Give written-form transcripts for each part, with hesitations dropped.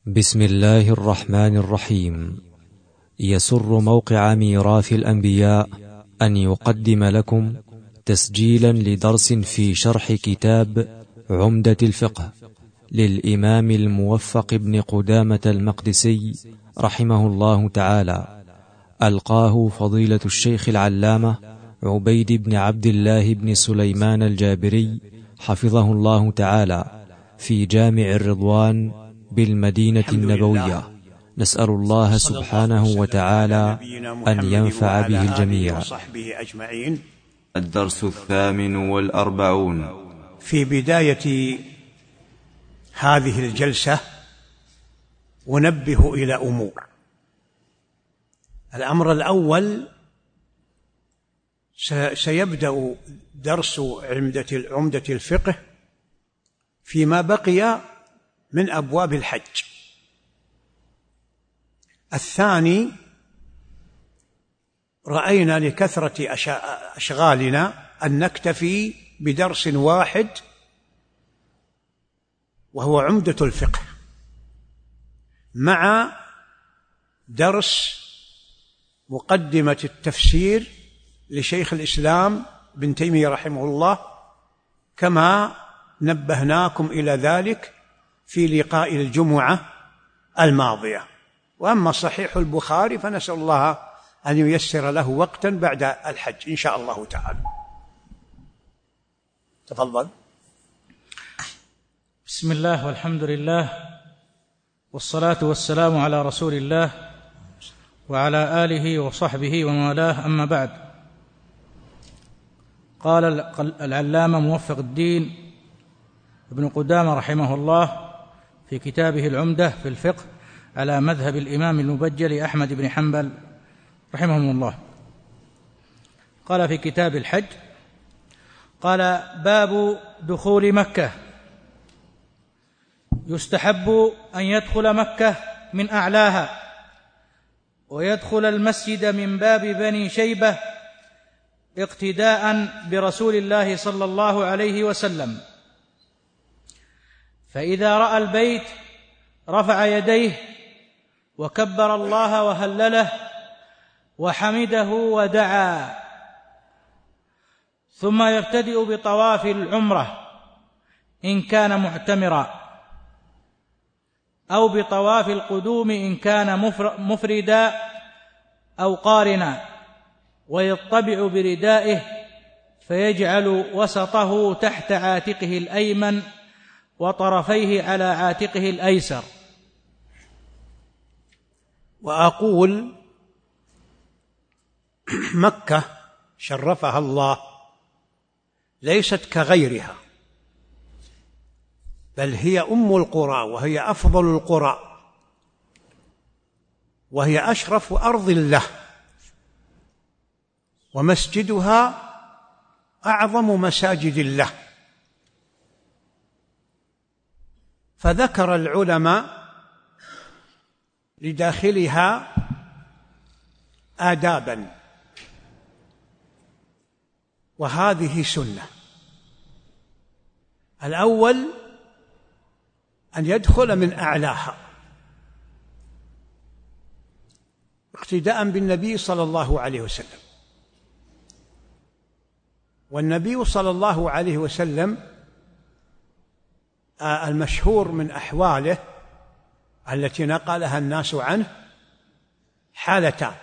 بسم الله الرحمن الرحيم. يسر موقع ميراث الأنبياء أن يقدم لكم تسجيلا لدرس في شرح كتاب عمدة الفقه للإمام الموفق بن قدامة المقدسي رحمه الله تعالى، ألقاه فضيلة الشيخ العلامة عبيد بن عبد الله بن سليمان الجابري حفظه الله تعالى في جامع الرضوان بالمدينة النبوية. نسأل الله سبحانه وتعالى أن ينفع به الجميع. الدرس 48. في بداية هذه الجلسة أنبه إلى أمور. الأمر الأول، سيبدأ درس عمدة الفقه فيما بقي من أبواب الحج. الثاني، رأينا لكثرة أشغالنا أن نكتفي بدرس واحد وهو عمدة الفقه، مع درس مقدمة التفسير لشيخ الإسلام بن تيمية رحمه الله، كما نبهناكم إلى ذلك في لقاء الجمعة الماضية. وأما صحيح البخاري فنسأل الله أن ييسر له وقتا بعد الحج إن شاء الله تعالى. تفضل. بسم الله والحمد لله والصلاة والسلام على رسول الله وعلى آله وصحبه ومن والاه، أما بعد. قال العلامة موفق الدين ابن قدامة رحمه الله في كتابه العمدة في الفقه على مذهب الإمام المبجل أحمد بن حنبل رحمه الله، قال في كتاب الحج، قال: باب دخول مكة. يستحب أن يدخل مكة من أعلاها، ويدخل المسجد من باب بني شيبة اقتداء برسول الله صلى الله عليه وسلم، فإذا رأى البيت رفع يديه وكبر الله وهلله وحمده ودعا، ثم يبتدئ بطواف العمرة إن كان معتمرا، أو بطواف القدوم إن كان مفردا أو قارنا، ويطبع بردائه فيجعل وسطه تحت عاتقه الأيمن وطرفيه على عاتقه الأيسر. وأقول: مكة شرفها الله ليست كغيرها، بل هي أم القرى، وهي أفضل القرى، وهي أشرف أرض الله، ومسجدها أعظم مساجد الله. فذكر العلماء لداخلها آدابا، وهذه سنة. الأول أن يدخل من أعلاها اقتداء بالنبي صلى الله عليه وسلم. والنبي صلى الله عليه وسلم المشهور من أحواله التي نقلها الناس عنه حالتان: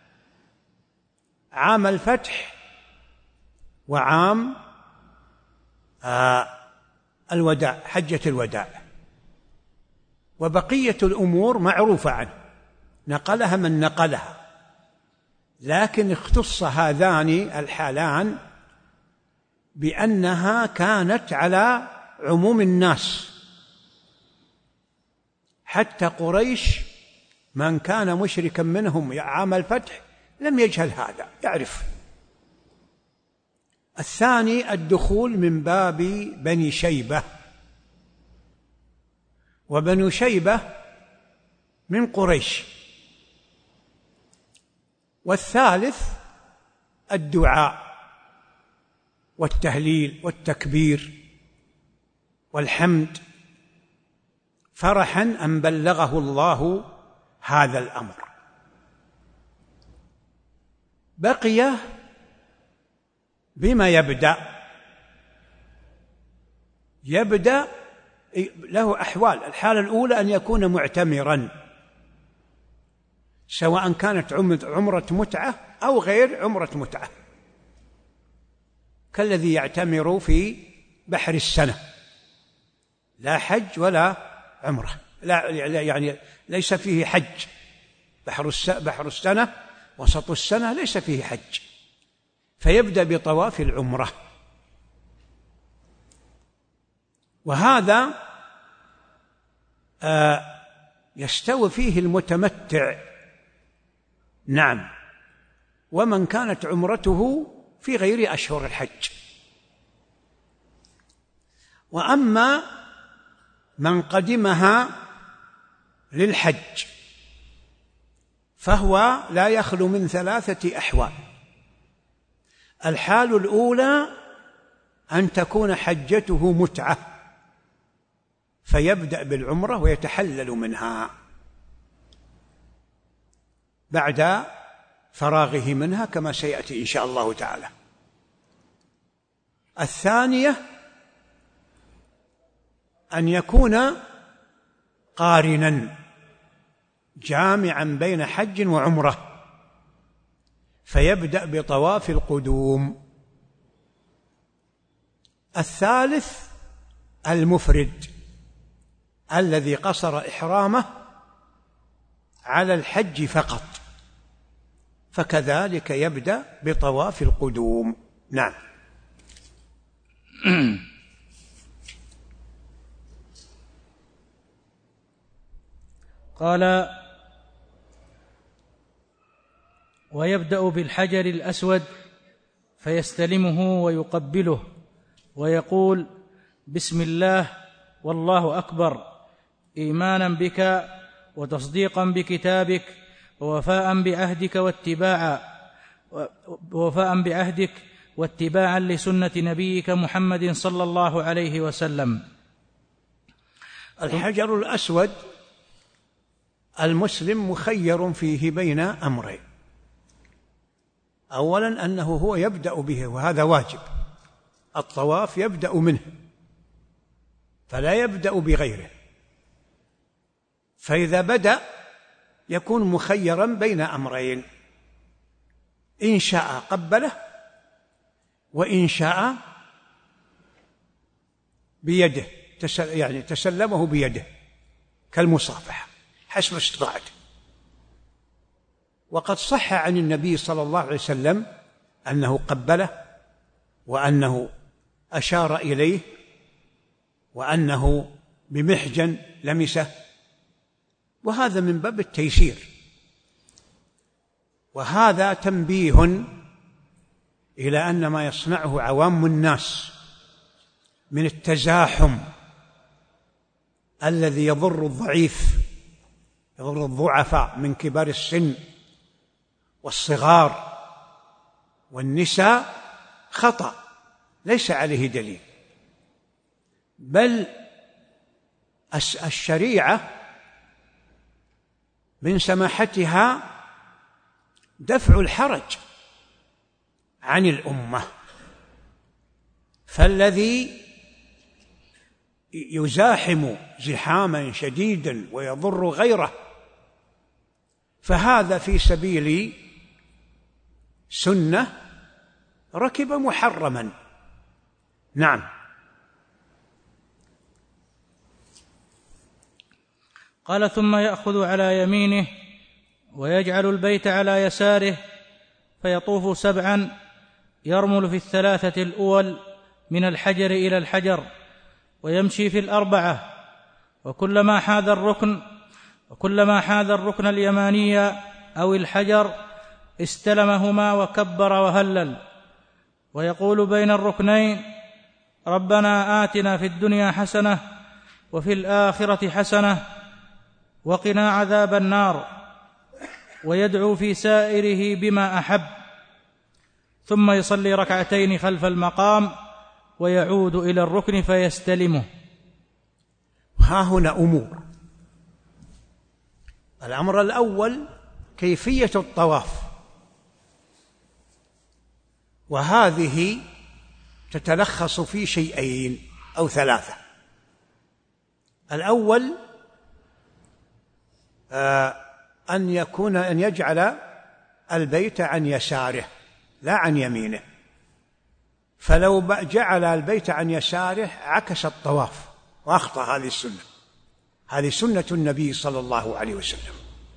عام الفتح وعام الوداع، حجة الوداع. وبقية الأمور معروفة عنه، نقلها من نقلها، لكن اختص هذان الحالان بأنها كانت على عموم الناس، حتى قريش من كان مشركا منهم عام الفتح لم يجهل هذا، يعرف. الثاني الدخول من باب بني شيبة، وبنو شيبة من قريش. والثالث الدعاء والتهليل والتكبير والحمد، فرحا أن بلغه الله هذا الأمر. بقي بما يبدأ له أحوال. الحالة الأولى أن يكون معتمرا، سواء كانت عمرة متعة أو غير عمرة متعة، كالذي يعتمر في بحر السنة، لا حج ولا عمرة، لا يعني ليس فيه حج. بحر السنة وسط السنة ليس فيه حج، فيبدأ بطواف العمرة. وهذا يستوي فيه المتمتع، نعم، ومن كانت عمرته في غير أشهر الحج. وأما من قدمها للحج فهو لا يخلو من 3 أحوال. الحال الأولى أن تكون حجته متعة، فيبدأ بالعمرة ويتحلل منها بعد فراغه منها كما سيأتي إن شاء الله تعالى. الثانية أن يكون قارنا جامعا بين حج وعمرة، فيبدأ بطواف القدوم. الثالث المفرد الذي قصر إحرامه على الحج فقط، فكذلك يبدأ بطواف القدوم. نعم. قال: ويبدأ بالحجر الأسود فيستلمه ويقبله ويقول: بسم الله والله أكبر، إيمانا بك وتصديقا بكتابك ووفاء بعهدك واتباعا لسنة نبيك محمد صلى الله عليه وسلم. الحجر الأسود المسلم مخير فيه بين أمرين: أولا أنه هو يبدأ به، وهذا واجب، الطواف يبدأ منه فلا يبدأ بغيره، فإذا بدأ يكون مخيرا بين أمرين: إن شاء قبله وإن شاء بيده، يعني تسلمه بيده كالمصافحة حسب استطاعته. وقد صح عن النبي صلى الله عليه وسلم أنه قبله، وأنه أشار إليه، وأنه بمحجن لمسه، وهذا من باب التيسير. وهذا تنبيه إلى أن ما يصنعه عوام الناس من التزاحم الذي يضر الضعيف، يضر الضعفاء من كبار السن والصغار والنساء، خطأ ليس عليه دليل، بل الشريعة من سماحتها دفع الحرج عن الأمة. فالذي يزاحم زحاما شديدا ويضر غيره فهذا في سبيل سنة ركب محرما. نعم. قال: ثم يأخذ على يمينه ويجعل البيت على يساره فيطوف 7 يرمل في 3 الأول من الحجر إلى الحجر ويمشي في 4، وكلما حاذ الركن اليماني أو الحجر استلمهما وكبر وهلل، ويقول بين الركنين: ربنا آتنا في الدنيا حسنة وفي الآخرة حسنة وقنا عذاب النار، ويدعو في سائره بما أحب، ثم يصلي 2 ركعتين خلف المقام ويعود إلى الركن فيستلمه. ها هنا أمور الأمر الأول كيفية الطواف، وهذه تتلخص في شيئين أو ثلاثة. الأول أن يجعل البيت عن يساره لا عن يمينه، فلو جعل البيت عن يساره عكس الطواف وأخطأ هذه السنة. هذه سنة النبي صلى الله عليه وسلم.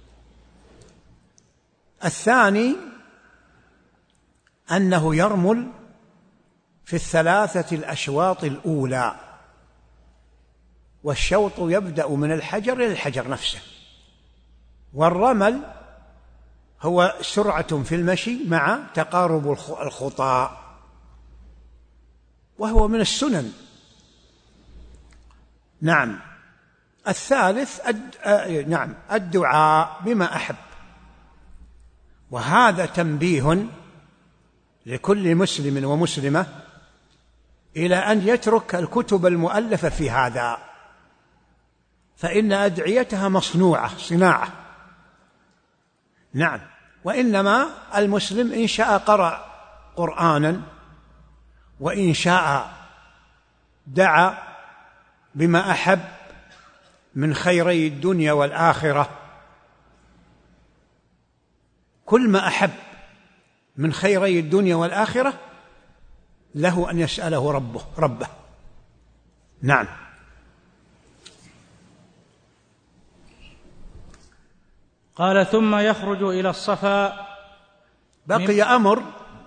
الثاني أنه يرمل في الثلاثة الأشواط الأولى، والشوط يبدأ من الحجر إلى الحجر نفسه، والرمل هو سرعة في المشي مع تقارب الخطى، وهو من السنن. نعم. الثالث الدعاء بما أحب، وهذا تنبيه لكل مسلم ومسلمة إلى أن يترك الكتب المؤلفة في هذا، فإن أدعيتها مصنوعة صناعة. نعم. وإنما المسلم إن شاء قرأ قرآنا، وإن شاء دعا بما أحب من خيري الدنيا والآخرة. كل ما أحب من خيري الدنيا والآخرة له أن يسأله ربه. نعم. قال ثم يخرج إلى الصفا. بقي أمر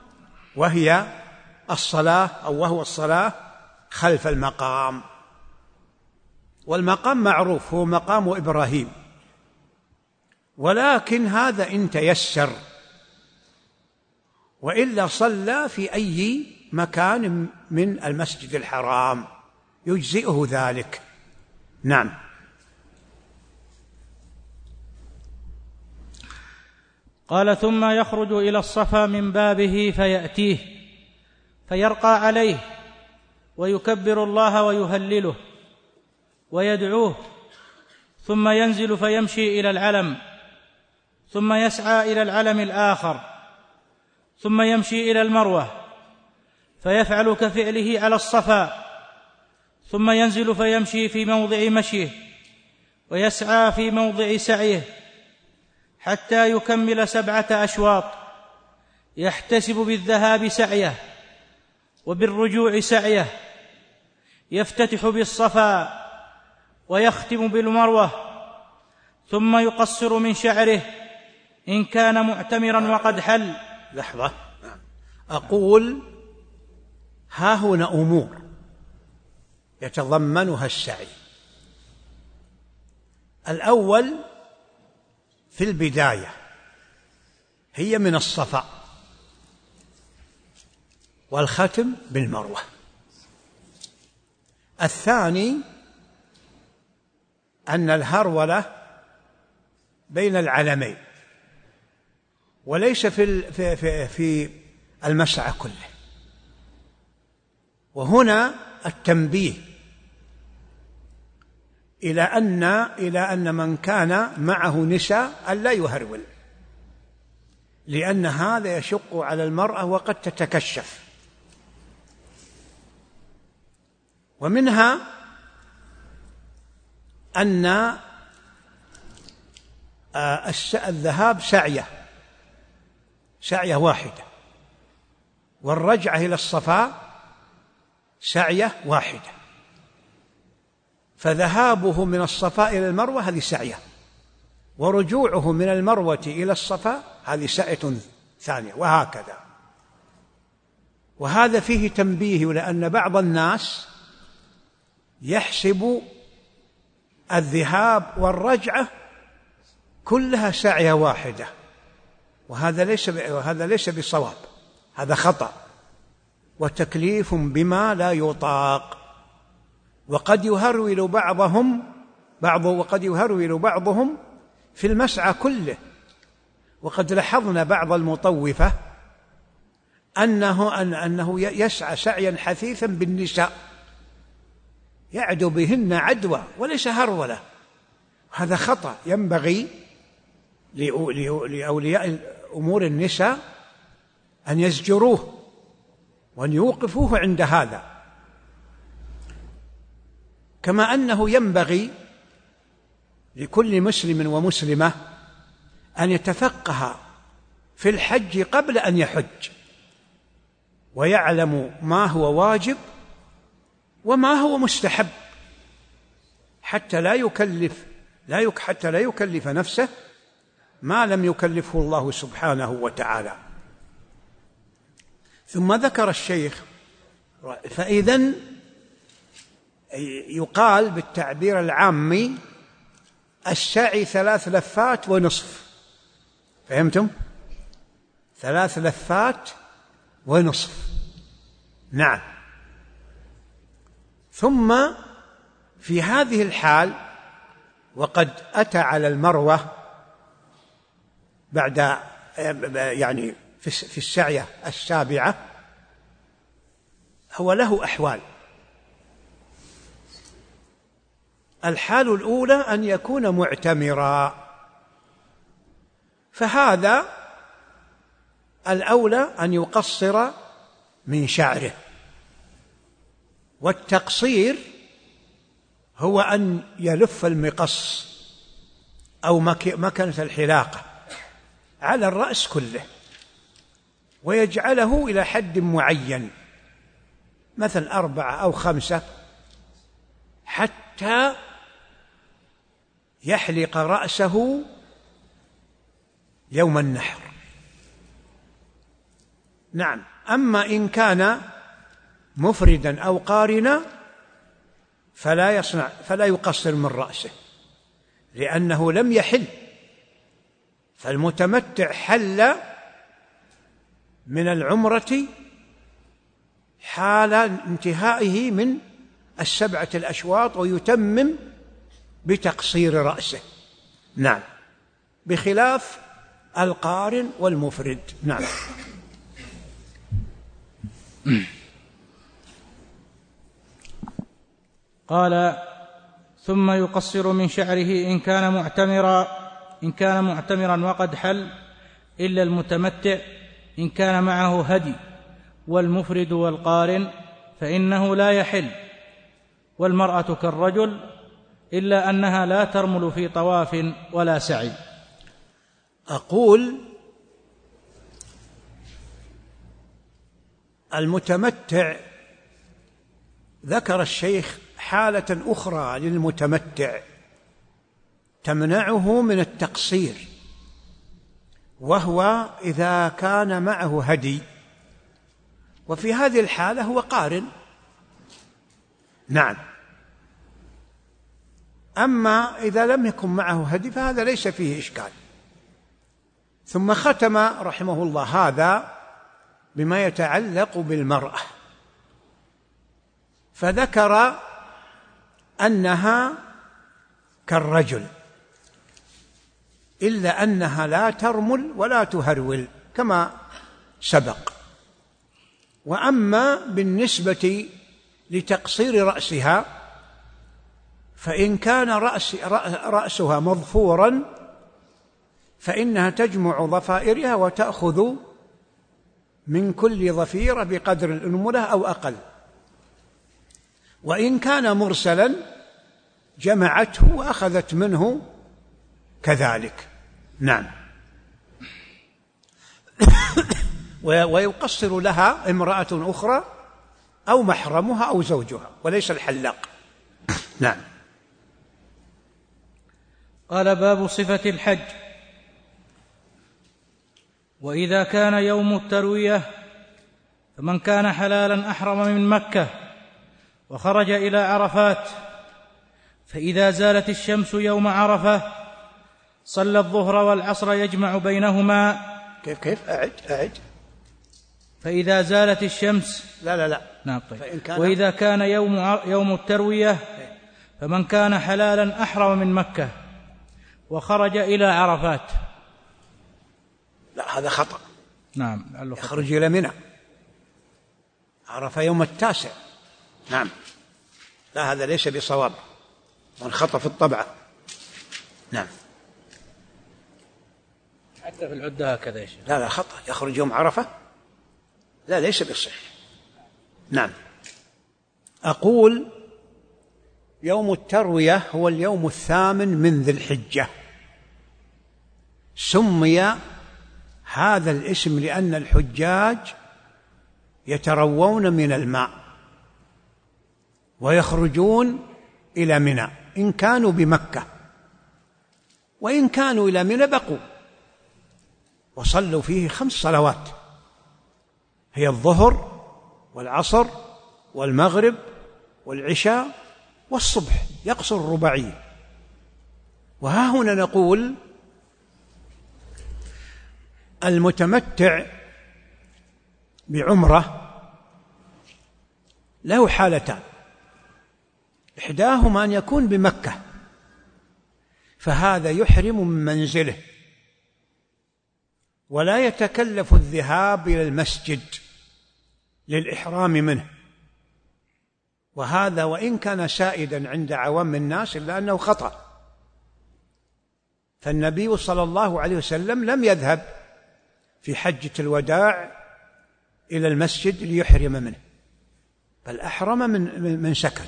وهو الصلاة خلف المقام. والمقام معروف، هو مقام إبراهيم، ولكن هذا إن تيسر، وإلا صلى في أي مكان من المسجد الحرام يجزئه ذلك. نعم. قال ثم يخرج إلى الصفا من بابه فيأتيه فيرقى عليه ويكبر الله ويهلله ويدعوه، ثم ينزل فيمشي إلى العلم، ثم يسعى إلى العلم الآخر، ثم يمشي إلى المروة فيفعل كفعله على الصفا، ثم ينزل فيمشي في موضع مشيه ويسعى في موضع سعيه حتى يكمل 7 أشواط، يحتسب بالذهاب سعيه وبالرجوع سعيه، يفتتح بالصفا ويختم بالمروة، ثم يقصر من شعره إن كان معتمرا وقد حل. لحظة، أقول ها هنا أمور يتضمنها السعي. الأول في البداية هي من الصفا، والختم بالمروة. الثاني أن الهرولة بين العلمين، وليس في المسعى كله. وهنا التنبيه إلى أن من كان معه نساء ألا يهرول، لأن هذا يشق على المرأة وقد تتكشف. ومنها أن الذهاب سعية واحدة، والرجعة إلى الصفا سعية واحدة، فذهابه من الصفا إلى المروة هذه سعية، ورجوعه من المروة إلى الصفا هذه سعية ثانية، وهكذا. وهذا فيه تنبيه، لأن بعض الناس يحسب الذهاب والرجعة كلها سعية واحدة، وهذا ليس بصواب، هذا خطأ وتكليف بما لا يطاق. وقد يهرول بعضهم في المسعى كله. وقد لاحظنا بعض المطوفة أنه يسعى سعيا حثيثا بالنساء، يعدو بهن عدوى وليس هرولة. هذا خطأ، ينبغي لأولياء أمور النساء أن يزجروه وأن يوقفوه عند هذا، كما أنه ينبغي لكل مسلم ومسلمة أن يتفقه في الحج قبل أن يحج، ويعلم ما هو واجب وما هو مستحب، حتى لا يكلف نفسه ما لم يكلفه الله سبحانه وتعالى. ثم ذكر الشيخ: فإذن يقال بالتعبير العامي السعي 3 لفات ونصف. فهمتم؟ 3 لفات ونصف. نعم. ثم في هذه الحال وقد أتى على المروة بعد يعني في السعية 7، هو له أحوال. الحال الأولى أن يكون معتمرا، فهذا الأولى أن يقصر من شعره، والتقصير هو أن يلف المقص أو مكنة الحلاقة على الرأس كله ويجعله إلى حد معين، مثل 4 أو 5، حتى يحلق رأسه يوم النحر. نعم. أما إن كان مفردا أو قارنا فلا يقصر من رأسه، لأنه لم يحل. فالمتمتع حل من العمرة حال انتهائه من 7 الأشواط، ويتمم بتقصير رأسه. نعم، بخلاف القارن والمفرد. نعم. قال: ثم يقصر من شعره إن كان معتمرا وقد حل، إلا المتمتع إن كان معه هدي، والمفرد والقارن فإنه لا يحل، والمرأة كالرجل إلا أنها لا ترمل في طواف ولا سعي. أقول: المتمتع ذكر الشيخ حالة أخرى للمتمتع تمنعه من التقصير، وهو إذا كان معه هدي، وفي هذه الحالة هو قارن. نعم. أما إذا لم يكن معه هدي فهذا ليس فيه إشكال. ثم ختم رحمه الله هذا بما يتعلق بالمرأة، فذكر أنها كالرجل، إلا أنها لا ترمل ولا تهرول كما سبق. وأما بالنسبة لتقصير رأسها، فإن كان رأسها مظفورا فإنها تجمع ضفائرها وتأخذ من كل ضفيرة بقدر الأنملة أو أقل، وإن كان مرسلا جمعته وأخذت منه كذلك. نعم. ويقصر لها امرأة أخرى أو محرمها أو زوجها، وليس الحلاق. نعم. قال: باب صفة الحج. وإذا كان يوم التروية فمن كان حلالا أحرم من مكة وخرج إلى عرفات، فإذا زالت الشمس يوم عرفة صلى الظهر والعصر يجمع بينهما. كيف أعد. فإذا زالت الشمس لا نعم. طيب. وإذا كان يوم التروية فمن كان حلالا أحرم من مكة وخرج إلى عرفات. لا، هذا خطأ. نعم. يخرج إلى منى، عرفة يوم 9. نعم. لا، هذا ليس بصواب، من خطأ في الطبعة. نعم. حتى في العدة هكذا يا شيخ. لا خطأ، يخرج يوم عرفة، لا ليس بصحيح. نعم. أقول يوم التروية هو اليوم 8 من ذي الحجة. سمي هذا الاسم لأن الحجاج يتروون من الماء ويخرجون إلى منى إن كانوا بمكة، وإن كانوا إلى منى بقوا وصلوا فيه 5 صلوات، هي الظهر والعصر والمغرب والعشاء والصبح، يقصر الرباعية. وها هنا نقول المتمتع بعمرة له حالتان، إحداهما أن يكون بمكة فهذا يحرم من منزله ولا يتكلف الذهاب إلى المسجد للإحرام منه، وهذا وإن كان سائدا عند عوام الناس إلا أنه خطأ، فالنبي صلى الله عليه وسلم لم يذهب في حجة الوداع إلى المسجد ليحرم منه، بل أحرم من سكن،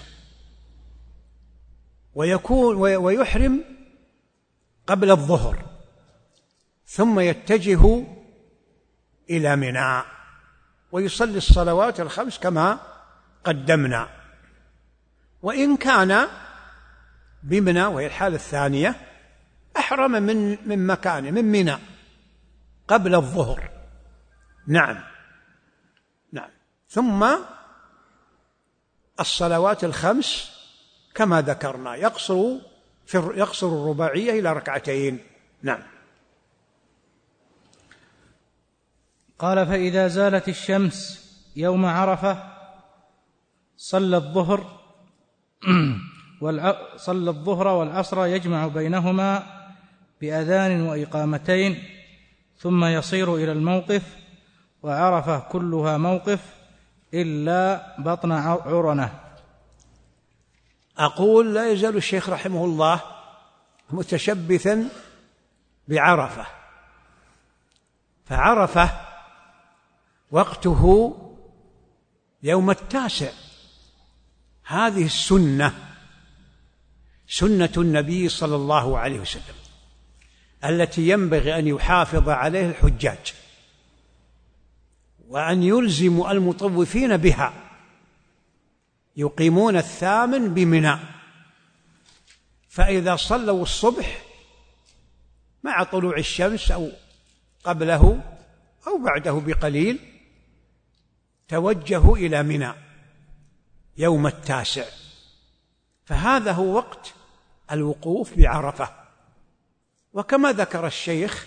ويحرم قبل الظهر ثم يتجه إلى منى ويصلي الصلوات ال5 كما قدمنا. وإن كان بمنى وهي الحالة الثانية أحرم من مكانه من منى قبل الظهر. نعم. ثم الصلوات ال5 كما ذكرنا يقصر الرباعية إلى 2 ركعتين. نعم. قال: فإذا زالت الشمس يوم عرفة صلى الظهر والعصر يجمع بينهما بأذان وإقامتين، ثم يصير إلى الموقف، وعرفة كلها موقف إلا بطن عرنة. أقول لا يزال الشيخ رحمه الله متشبثا بعرفة، فعرفة وقته يوم 9، هذه سنة النبي صلى الله عليه وسلم التي ينبغي أن يحافظ عليها الحجاج وأن يلزم المطوفين بها، يقيمون 8 بمنى، فإذا صلوا الصبح مع طلوع الشمس أو قبله أو بعده بقليل توجهوا إلى منى يوم 9، فهذا هو وقت الوقوف بعرفة. وكما ذكر الشيخ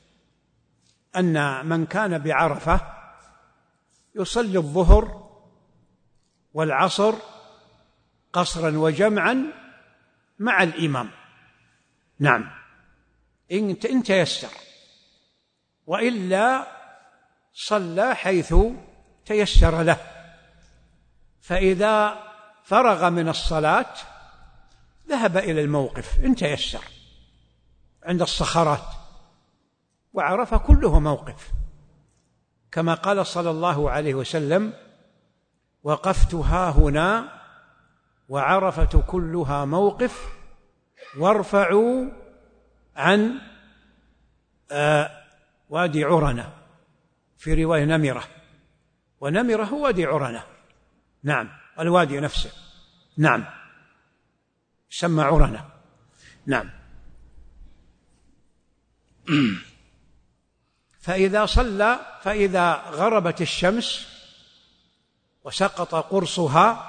أن من كان بعرفة يصلي الظهر والعصر قصرا وجمعا مع الإمام. نعم، إن تيسر، وإلا صلى حيث تيسر له، فإذا فرغ من الصلاة ذهب إلى الموقف إن تيسر عند الصخرات، وعرف كله موقف، كما قال صلى الله عليه وسلم: وقفت هاهنا وعرفة كلها موقف، وارفعوا عن وادي عرنة، في رواية نمرة، ونمرة هو وادي عرنة. نعم، الوادي نفسه. نعم، سمى عرنة. نعم. فإذا غربت الشمس وسقط قرصها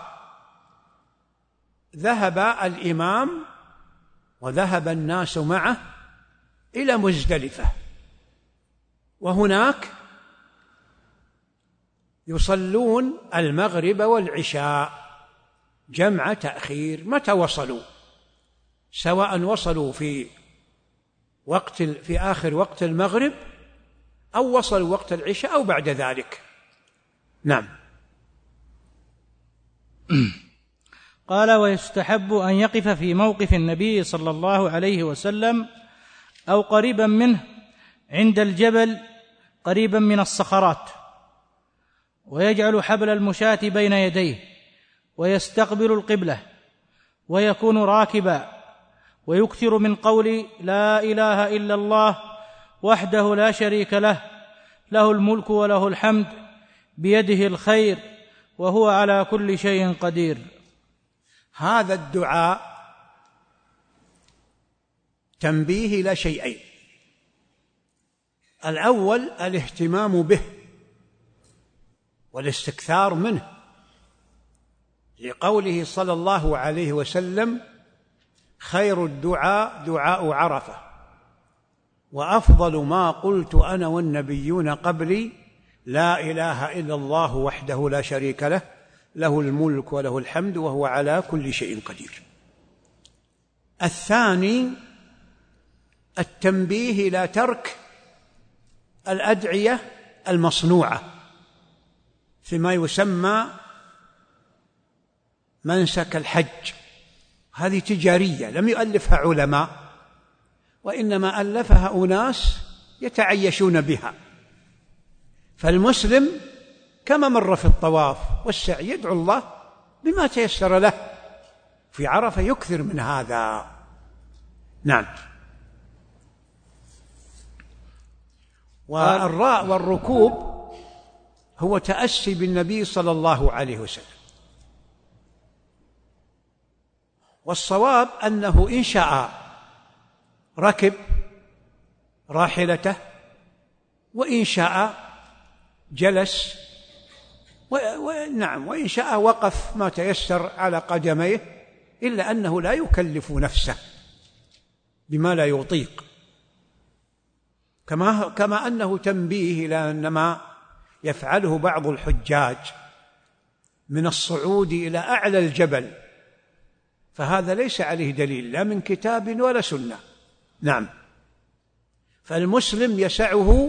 ذهب الإمام وذهب الناس معه إلى مزدلفة، وهناك يصلون المغرب والعشاء جمع تأخير متى وصلوا، سواء وصلوا في آخر وقت المغرب أو وصلوا وقت العشاء أو بعد ذلك. نعم. قال: ويستحب أن يقف في موقف النبي صلى الله عليه وسلم أو قريبا منه عند الجبل قريبا من الصخرات، ويجعل حبل المشاة بين يديه، ويستقبل القبلة، ويكون راكبا، ويكثر من قول لا إله إلا الله وحده لا شريك له، له الملك وله الحمد بيده الخير وهو على كل شيء قدير. هذا الدعاء تنبيه إلى شيئين: الأول الاهتمام به والاستكثار منه، لقوله صلى الله عليه وسلم: خير الدعاء دعاء عرفة، وأفضل ما قلت أنا والنبيون قبلي لا إله إلا الله وحده لا شريك له، له الملك وله الحمد وهو على كل شيء قدير. الثاني التنبيه إلى ترك الأدعية المصنوعة فيما يسمى منسك الحج، هذه تجارية لم يؤلفها علماء، وإنما ألفها أناس يتعيشون بها. فالمسلم كما مر في الطواف والسعي يدعو الله بما تيسر له، في عرفة يكثر من هذا. نعم. والراء والركوب هو تأسي بالنبي صلى الله عليه وسلم، والصواب أنه إن شاء ركب راحلته، وإن شاء جلس، نعم، وإن شاء وقف ما تيسر على قدميه، إلا أنه لا يكلف نفسه بما لا يطيق، كما أنه تنبيه إلى أن ما يفعله بعض الحجاج من الصعود إلى أعلى الجبل، فهذا ليس عليه دليل لا من كتاب ولا سنة. نعم. فالمسلم يسعه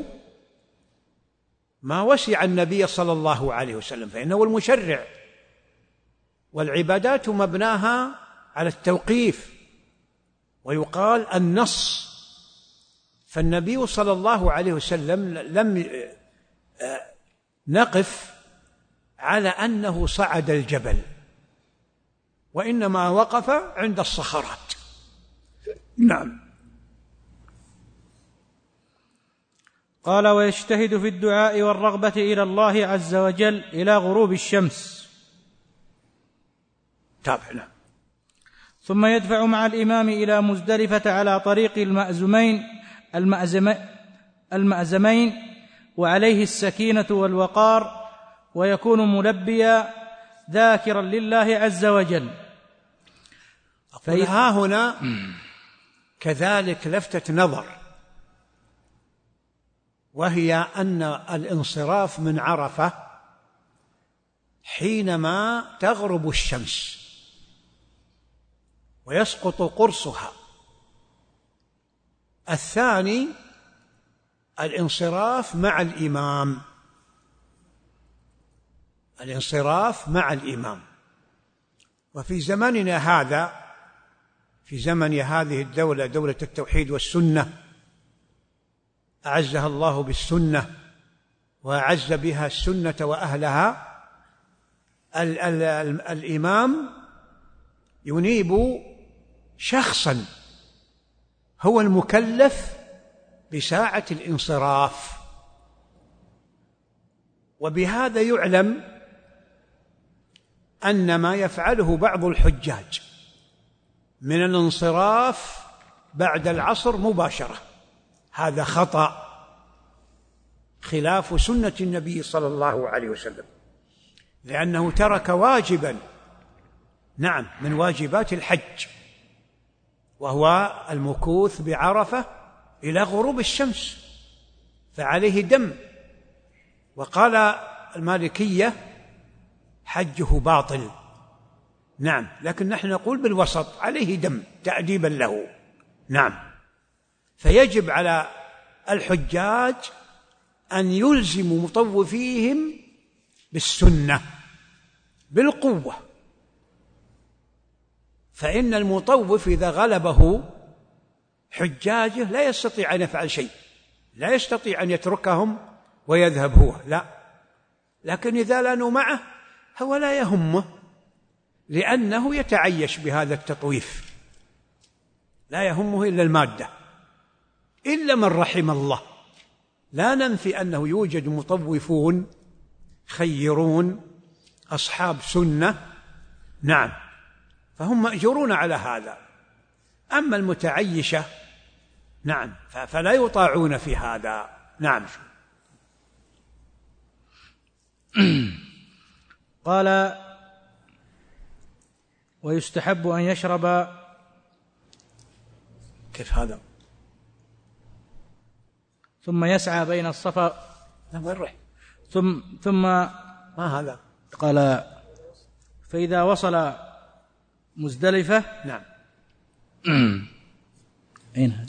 ما وسع النبي صلى الله عليه وسلم، فإنه المشرع، والعبادات مبناها على التوقيف، ويقال النص. فالنبي صلى الله عليه وسلم لم نقف على أنه صعد الجبل، وإنما وقف عند الصخرات. نعم. قال: ويجتهد في الدعاء والرغبة إلى الله عز وجل إلى غروب الشمس. تابعنا. ثم يدفع مع الإمام إلى مزدلفة على طريق المأزمين وعليه السكينة والوقار، ويكون ملبيا ذاكرا لله عز وجل. فها هنا كذلك لفتة نظر، وهي أن الانصراف من عرفة حينما تغرب الشمس ويسقط قرصها. الثاني الانصراف مع الإمام، الانصراف مع الإمام. وفي زماننا هذا، في زمن هذه الدولة، دولة التوحيد والسنة، أعزها الله بالسنة وأعز بها السنة وأهلها، الإمام ينيب شخصا هو المكلف بساعة الانصراف. وبهذا يعلم أن ما يفعله بعض الحجاج من الانصراف بعد العصر مباشرة هذا خطأ، خلاف سنة النبي صلى الله عليه وسلم، لأنه ترك واجبا، نعم، من واجبات الحج، وهو المكوث بعرفة إلى غروب الشمس، فعليه دم. وقال المالكية حجه باطل، نعم، لكن نحن نقول بالوسط، عليه دم تأديبا له. نعم. فيجب على الحجاج أن يلزموا مطوفيهم بالسنة بالقوة، فإن المطوف إذا غلبه حجاجه لا يستطيع أن يفعل شيء، لا يستطيع أن يتركهم ويذهب هو، لا، لكن إذا لانوا معه هو لا يهمه، لأنه يتعيش بهذا التطويف، لا يهمه إلا المادة، إلا من رحم الله. لا ننفي أنه يوجد مطوفون خيرون أصحاب سنة، نعم، فهم مأجورون على هذا. أما المتعيشة نعم فلا يطاعون في هذا. نعم. قال: ويستحب أن يشرب. كيف هذا؟ ثم يسعى بين الصفا. ثم ما هذا؟ قال: فإذا وصل مزدلفة. نعم. أين هذا؟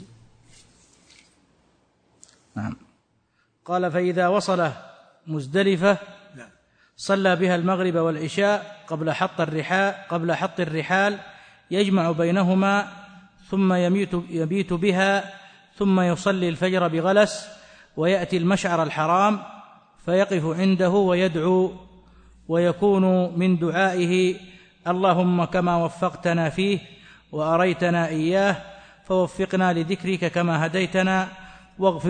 نعم. قال: فإذا وصل مزدلفة صلى بها المغرب والعشاء قبل حط الرحال يجمع بينهما، ثم يبيت بها، ثم يصلي الفجر بغلس، ويأتي المشعر الحرام فيقف عنده ويدعو، ويكون من دعائه: اللهم كما وفقتنا فيه وأريتنا إياه فوفقنا لذكرك كما هديتنا واغفر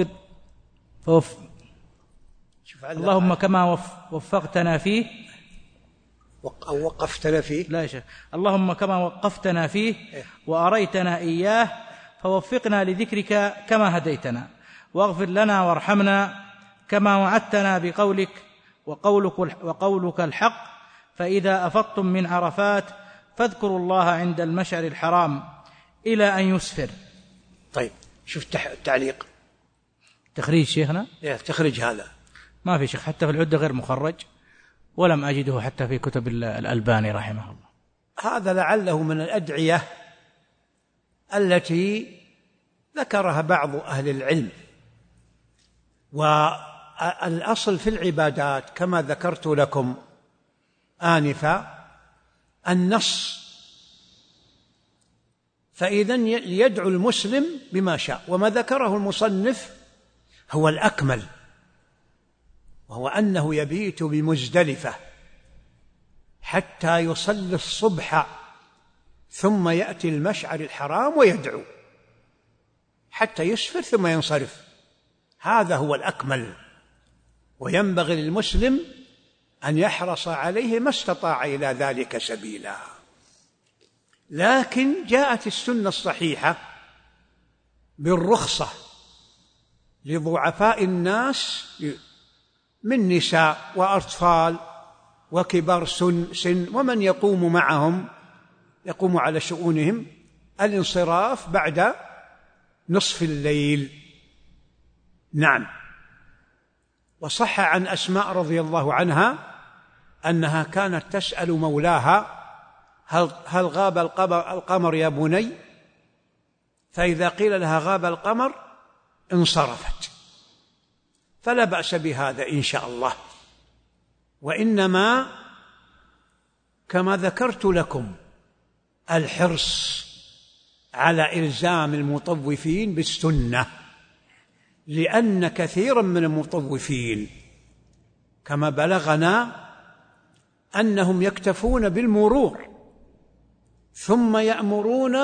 اللهم كما وفقتنا فيه أو وقفتنا فيه، لا يا شيخ، اللهم كما وقفتنا فيه وأريتنا إياه فوفقنا لذكرك كما هديتنا واغفر لنا وارحمنا كما وعدتنا بقولك وقولك الحق، فإذا أفضتم من عرفات فاذكروا الله عند المشعر الحرام إلى أن يسفر. طيب، شوف التعليق، تخريج شيخنا؟ تخريج هذا ما في شيخ، حتى في العدة غير مخرج، ولم أجده حتى في كتب الألباني رحمه الله. هذا لعله من الأدعية التي ذكرها بعض أهل العلم. والأصل في العبادات كما ذكرت لكم آنفا النص، فإذن يدعو المسلم بما شاء، وما ذكره المصنف هو الأكمل، وهو أنه يبيت بمزدلفة حتى يصلي الصبح، ثم يأتي المشعر الحرام ويدعو حتى يسفر ثم ينصرف. هذا هو الأكمل، وينبغي للمسلم أن يحرص عليه ما استطاع إلى ذلك سبيلا. لكن جاءت السنة الصحيحة بالرخصة لضعفاء الناس من نساء وأطفال وكبار سن ومن يقوم معهم، يقوم على شؤونهم، الانصراف بعد نصف الليل. نعم. وصح عن أسماء رضي الله عنها أنها كانت تسأل مولاها: هل غاب القمر يا بني؟ فإذا قيل لها غاب القمر انصرفت. فلا بأس بهذا إن شاء الله، وإنما كما ذكرت لكم الحرص على إلزام المطوفين بالسنة، لأن كثيرا من المطوفين كما بلغنا أنهم يكتفون بالمرور، ثم يأمرون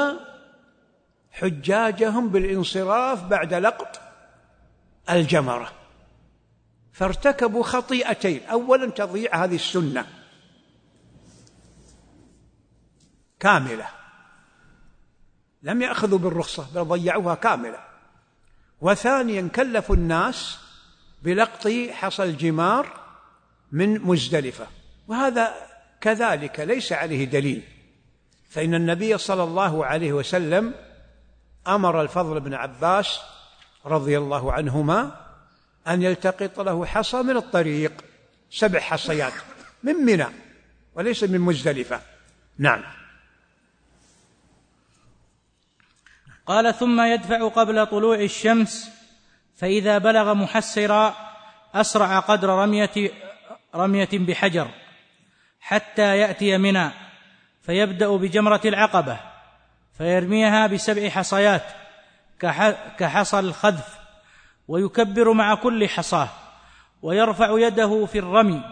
حجاجهم بالانصراف بعد لقط الجمرة، فارتكبوا خطيئتين: أولا تضييع هذه السنة كاملة، لم يأخذوا بالرخصة بل ضيعوها كاملة، وثانيا كلفوا الناس بلقط حصى الجمار من مزدلفة، وهذا كذلك ليس عليه دليل، فإن النبي صلى الله عليه وسلم أمر الفضل بن عباس رضي الله عنهما أن يلتقط له حصى من الطريق، 7 حصيات من منى وليس من مزدلفة. نعم. قال: ثم يدفع قبل طلوع الشمس، فإذا بلغ محسرا أسرع قدر رمية بحجر حتى يأتي منى، فيبدأ بجمرة العقبة فيرميها ب7 حصيات كحصى الخذف، ويكبر مع كل حصاه، ويرفع يده في الرمي،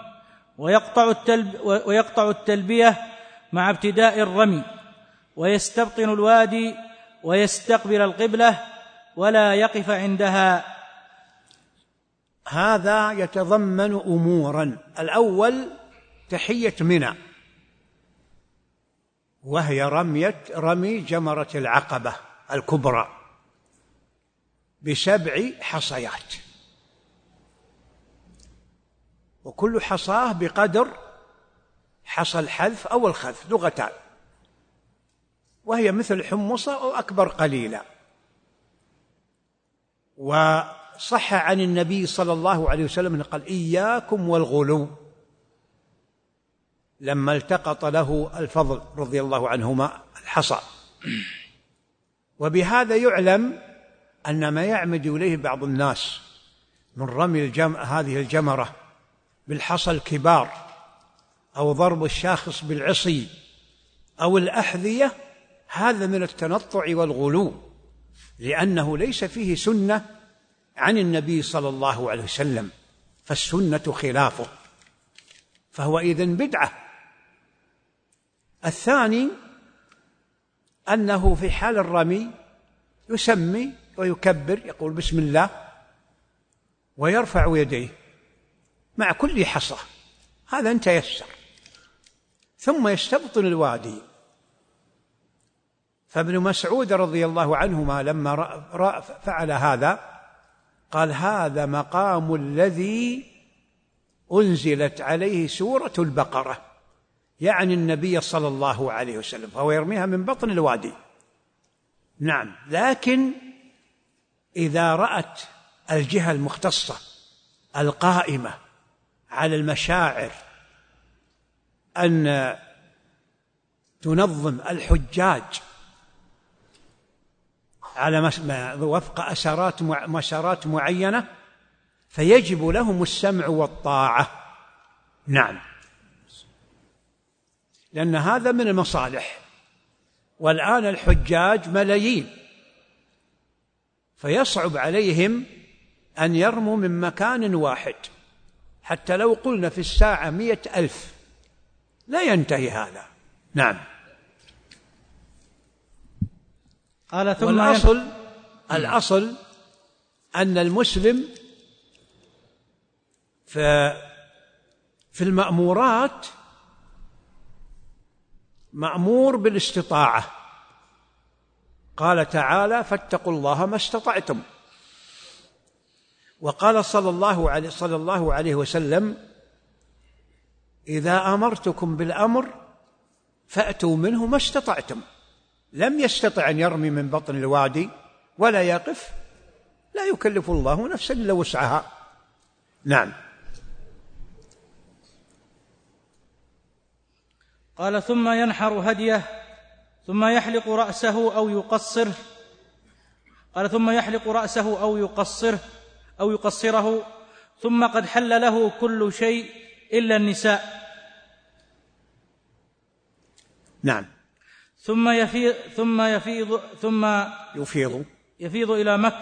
ويقطع التلبية مع ابتداء الرمي، ويستبطن الوادي ويستقبل القبلة ولا يقف عندها. هذا يتضمن أمورا. الأول تحية منى، وهي رمي جمرة العقبة الكبرى ب7 حصيات، وكل حصاه بقدر حصى الحذف أو الخذف، لغتان، وهي مثل الحمصة أو أكبر قليلا. وصح عن النبي صلى الله عليه وسلم قال: إياكم والغلو، لما التقط له الفضل رضي الله عنهما الحصى. وبهذا يعلم أن ما يعمد إليه بعض الناس من رمي هذه الجمرة بالحصى الكبار، أو ضرب الشاخص بالعصي، أو الأحذية، هذا من التنطع والغلو، لأنه ليس فيه سنة عن النبي صلى الله عليه وسلم، فالسنة خلافه، فهو إذن بدعة. الثاني أنه في حال الرمي يسمي ويكبر، يقول بسم الله، ويرفع يديه مع كل حصى، هذا إن تيسر، ثم يستبطن الوادي. فابن مسعود رضي الله عنهما لما فعل هذا قال: هذا مقام الذي أنزلت عليه سورة البقرة، يعني النبي صلى الله عليه وسلم، فهو يرميها من بطن الوادي. نعم، لكن إذا رأت الجهة المختصة القائمة على المشاعر أن تنظم الحجاج على وفق مسارات معينة، فيجب لهم السمع والطاعة. نعم، لأن هذا من المصالح. والآن الحجاج ملايين، فيصعب عليهم أن يرموا من مكان واحد، حتى لو قلنا في الساعة 100,000 لا ينتهي هذا. نعم. قال ثم الأصل أن المسلم في المأمورات مأمور بالاستطاعة. قال تعالى: فاتقوا الله ما استطعتم. وقال صلى الله عليه وسلم: إذا أمرتكم بالأمر فأتوا منه ما استطعتم. لم يستطع أن يرمي من بطن الوادي ولا يقف، لا يكلف الله نفسا إلا وسعها. نعم. قال ثم ينحر هديه ثم يحلق رأسه أو يقصره. قال ثم يحلق رأسه أو يقصره ثم قد حل له كل شيء إلا النساء. نعم. ثم يفيض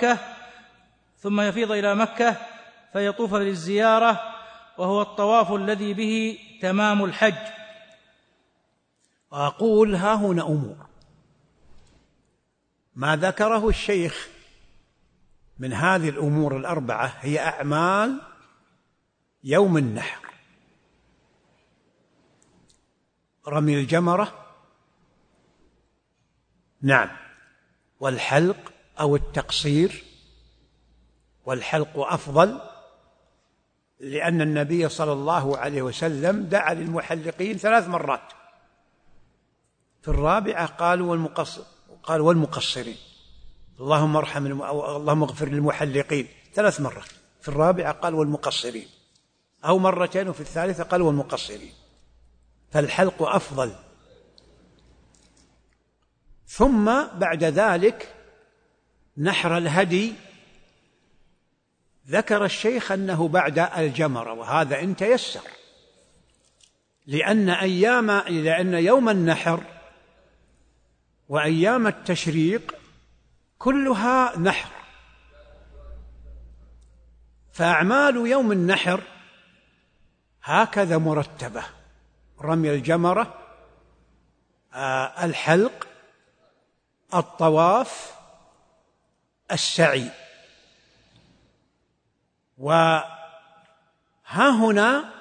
إلى مكة فيطوف للزيارة، وهو الطواف الذي به تمام الحج. وأقول ها هنا أمور ما ذكره الشيخ من هذه الأمور الأربعة هي أعمال يوم النحر: رمي الجمرة، نعم، والحلق أو التقصير، والحلق أفضل، لأن النبي صلى الله عليه وسلم دعا للمحلقين 3 مرات، في الرابعة قال والمقصرين، اللهم اللهم اغفر للمحلقين 3 مرات، في الرابعة قال والمقصرين، أو مرتين، وفي الثالثة قال والمقصرين، فالحلق أفضل. ثم بعد ذلك نحر الهدي. ذكر الشيخ أنه بعد الجمرة، وهذا إن تيسر، لأن يوم النحر وأيام التشريق كلها نحر، فأعمال يوم النحر هكذا مرتبة: رمي الجمرة، الحلق، الطواف، السعي. وها هنا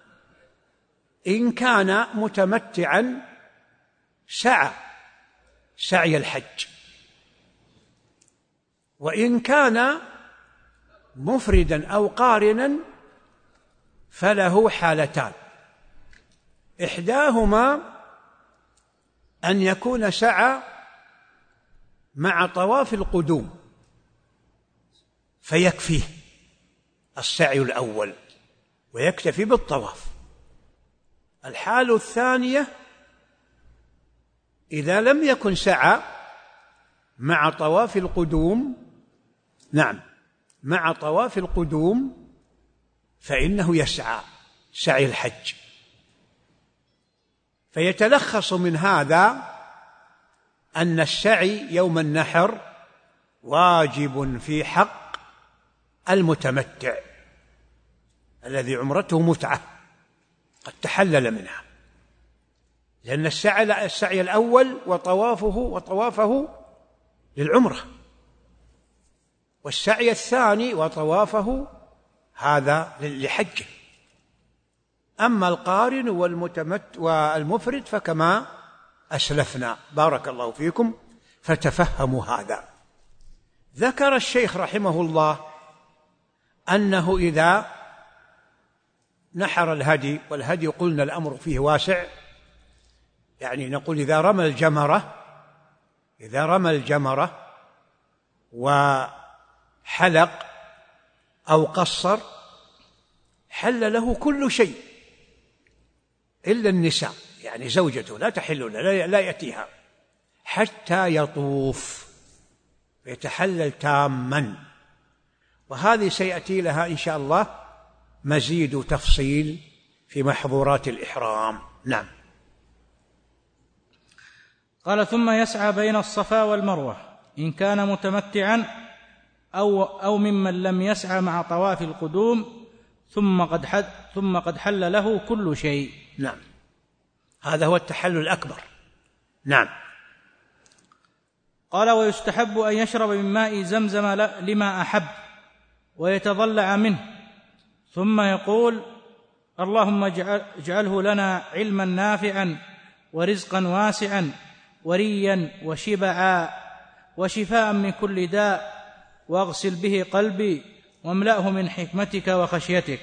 إن كان متمتعا سعي الحج، وإن كان مفردا أو قارنا فله حالتان: إحداهما أن يكون سعى مع طواف القدوم فيكفيه السعي الأول ويكتفي بالطواف. الحالة الثانية إذا لم يكن سعى مع طواف القدوم، مع طواف القدوم، فإنه يسعى سعي الحج. فيتلخص من هذا أن السعي يوم النحر واجب في حق المتمتع الذي عمرته متعة قد تحلل منها، لأن السعي الأول وطوافه للعمرة، والسعي الثاني وطوافه هذا لحجه. أما القارن والمفرد فكما أسلفنا، بارك الله فيكم، فتفهموا هذا. ذكر الشيخ رحمه الله أنه إذا نحر الهدي، والهدي قلنا الأمر فيه واسع، يعني نقول إذا رمى الجمرة وحلق أو قصر حل له كل شيء إلا النساء، يعني زوجته لا تحل لا يأتيها حتى يطوف فيتحلل تاما. وهذه سيأتي لها إن شاء الله مزيد تفصيل في محظورات الإحرام. نعم. قال: ثم يسعى بين الصفا والمروة إن كان متمتعا أو ممن لم يسعى مع طواف القدوم ثم قد حل له كل شيء. نعم، هذا هو التحلل الأكبر. نعم. قال: ويستحب أن يشرب من ماء زمزم لما أحب ويتضلع منه، ثم يقول: اللهم اجعله لنا علما نافعا ورزقا واسعا وريا وشبعا وشفاء من كل داء، واغسل به قلبي واملأه من حكمتك وخشيتك.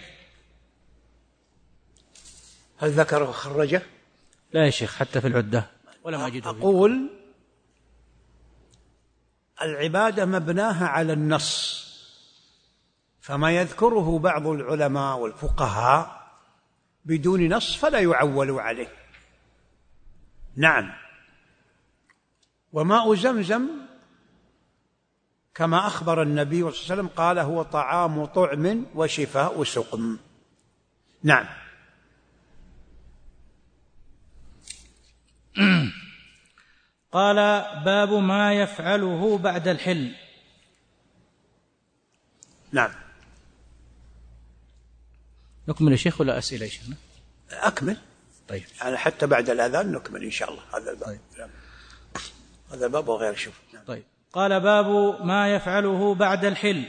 هل ذكره وخرجه؟ لا يا شيخ، حتى في العدة ولم أجده. أقول العبادة مبناها على النص، فما يذكره بعض العلماء والفقهاء بدون نص فلا يعول عليه. نعم. وماء زمزم كما أخبر النبي صلى الله عليه وسلم قال: هو طعام طعم وشفاء سقم. نعم. قال: باب ما يفعله بعد الحل. نعم. نكمل يا شيخ ولا أسئلة يا شيخ؟ أكمل. طيب، يعني حتى بعد الأذان نكمل إن شاء الله هذا الباب. طيب. هذا الباب وغير شوف. طيب. قال: باب ما يفعله بعد الحل.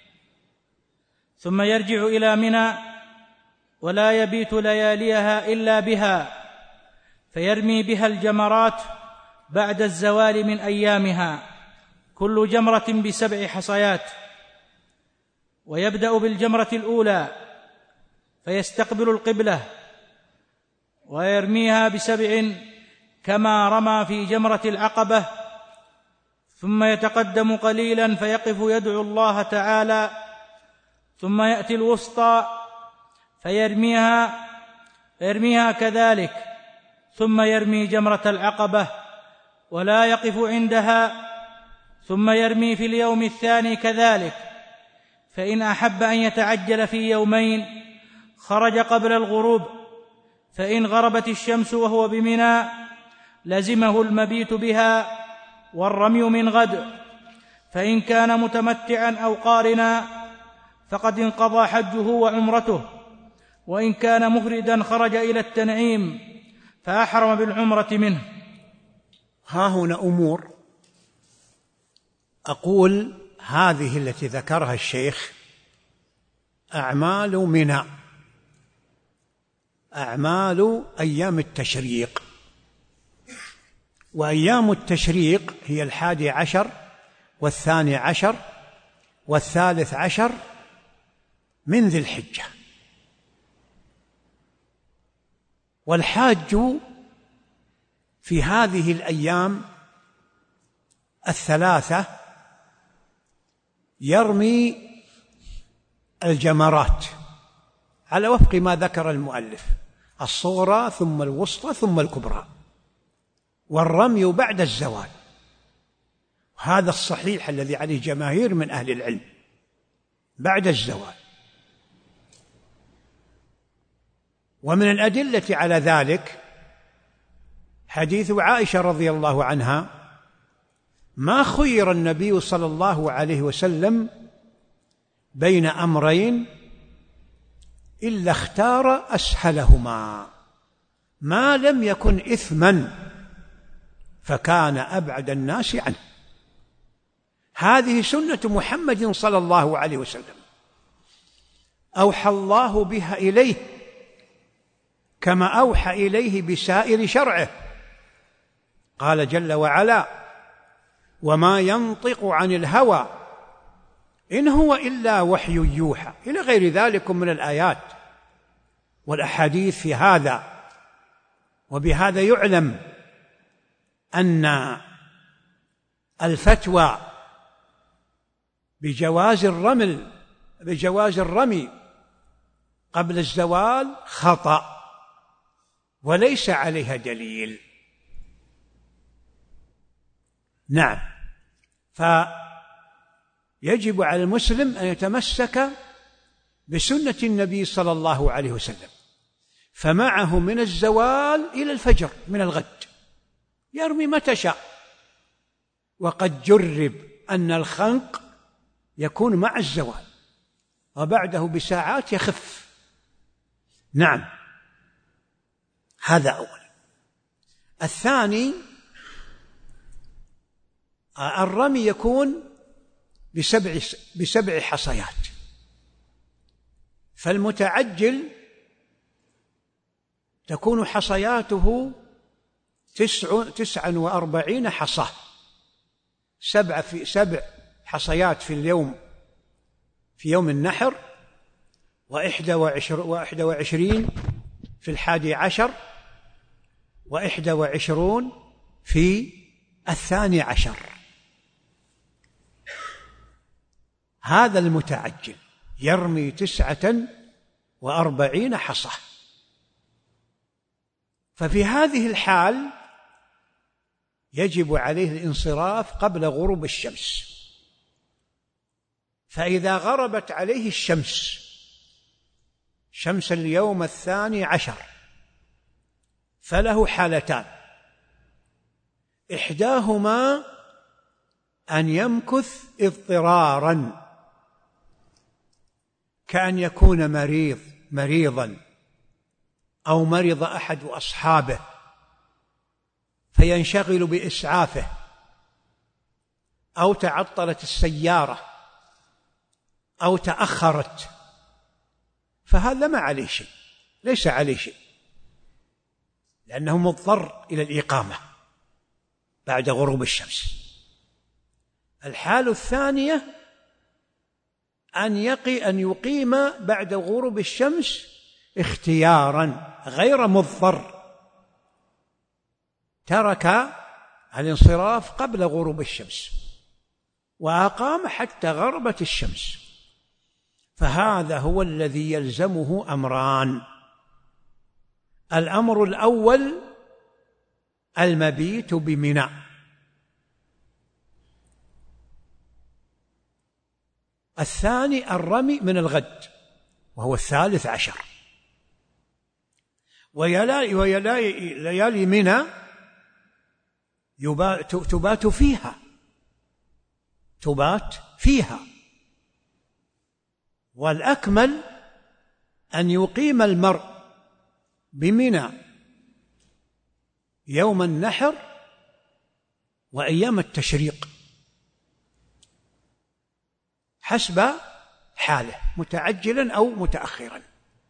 ثم يرجع إلى منى ولا يبيت لياليها إلا بها، فيرمي بها الجمرات بعد الزوال من أيامها، كل جمرة ب7 حصيات، ويبدأ بالجمرة الأولى فيستقبل القبلة ويرميها ب7 كما رمى في جمرة العقبة، ثم يتقدم قليلا فيقف يدعو الله تعالى، ثم يأتي الوسطى فيرميها كذلك، ثم يرمي جمرة العقبة ولا يقف عندها، ثم يرمي في اليوم الثاني كذلك، فإن أحب أن يتعجل في يومين خرج قبل الغروب، فإن غربت الشمس وهو بمنى لزمه المبيت بها والرمي من غد، فإن كان متمتعا أو قارنا فقد انقضى حجه وعمرته، وإن كان مفردا خرج إلى التنعيم فأحرم بالعمرة منه. ها هنا أمور أقول هذه التي ذكرها الشيخ أعمال منى، أعمال أيام التشريق، وأيام التشريق هي 11 و12 و13 من ذي الحجة. والحاج في هذه الأيام الثلاثة يرمي الجمرات على وفق ما ذكر المؤلف، الصغرى ثم الوسطى ثم الكبرى، والرمي بعد الزوال. هذا الصحيح الذي عليه جماهير من أهل العلم، بعد الزوال. ومن الأدلة على ذلك حديث عائشة رضي الله عنها: ما خير النبي صلى الله عليه وسلم بين أمرين إلا اختار أسهلهما ما لم يكن إثما فكان أبعد الناس عنه. هذه سنة محمد صلى الله عليه وسلم، أوحى الله بها إليه كما أوحى إليه بسائر شرعه. قال جل وعلا: وما ينطق عن الهوى إن هو إلا وحي يوحى، إلى غير ذلك من الآيات والأحاديث في هذا. وبهذا يعلم أن الفتوى بجواز الرمي قبل الزوال خطأ وليس عليها دليل. نعم، فيجب على المسلم أن يتمسك بسنة النبي صلى الله عليه وسلم، فمعه من الزوال إلى الفجر من الغد يرمي متى شاء. وقد جرب أن الخنق يكون مع الزوال وبعده بساعات يخف. نعم، هذا أول. الثاني، الرمي يكون بسبع حصيات، فالمتعجل تكون حصياته 49 حصاة، 7 حصيات في اليوم، في يوم النحر، 21 في 11، 21 في 12. هذا المتعجل يرمي 49 حصى. ففي هذه الحال يجب عليه الانصراف قبل غروب الشمس، فإذا غربت عليه الشمس، شمس اليوم 12، فله حالتان: إحداهما أن يمكث اضطراراً، كأن يكون مريضاً أو مرض أحد أصحابه فينشغل بإسعافه، أو تعطلت السيارة أو تأخرت، فهذا ما عليه شيء، ليس عليه شيء، لأنه مضطر إلى الإقامة بعد غروب الشمس. الحالة الثانية أن يقيم بعد غروب الشمس اختيارا غير مضطر، ترك الانصراف قبل غروب الشمس وأقام حتى غربت الشمس، فهذا هو الذي يلزمه أمران: الأمر الأول المبيت بمنى، الثاني الرمي من الغد وهو 13. وليالي منى تبات فيها، والأكمل أن يقيم المرء بمنى يوم النحر وأيام التشريق حسب حاله، متعجلا أو متأخرا.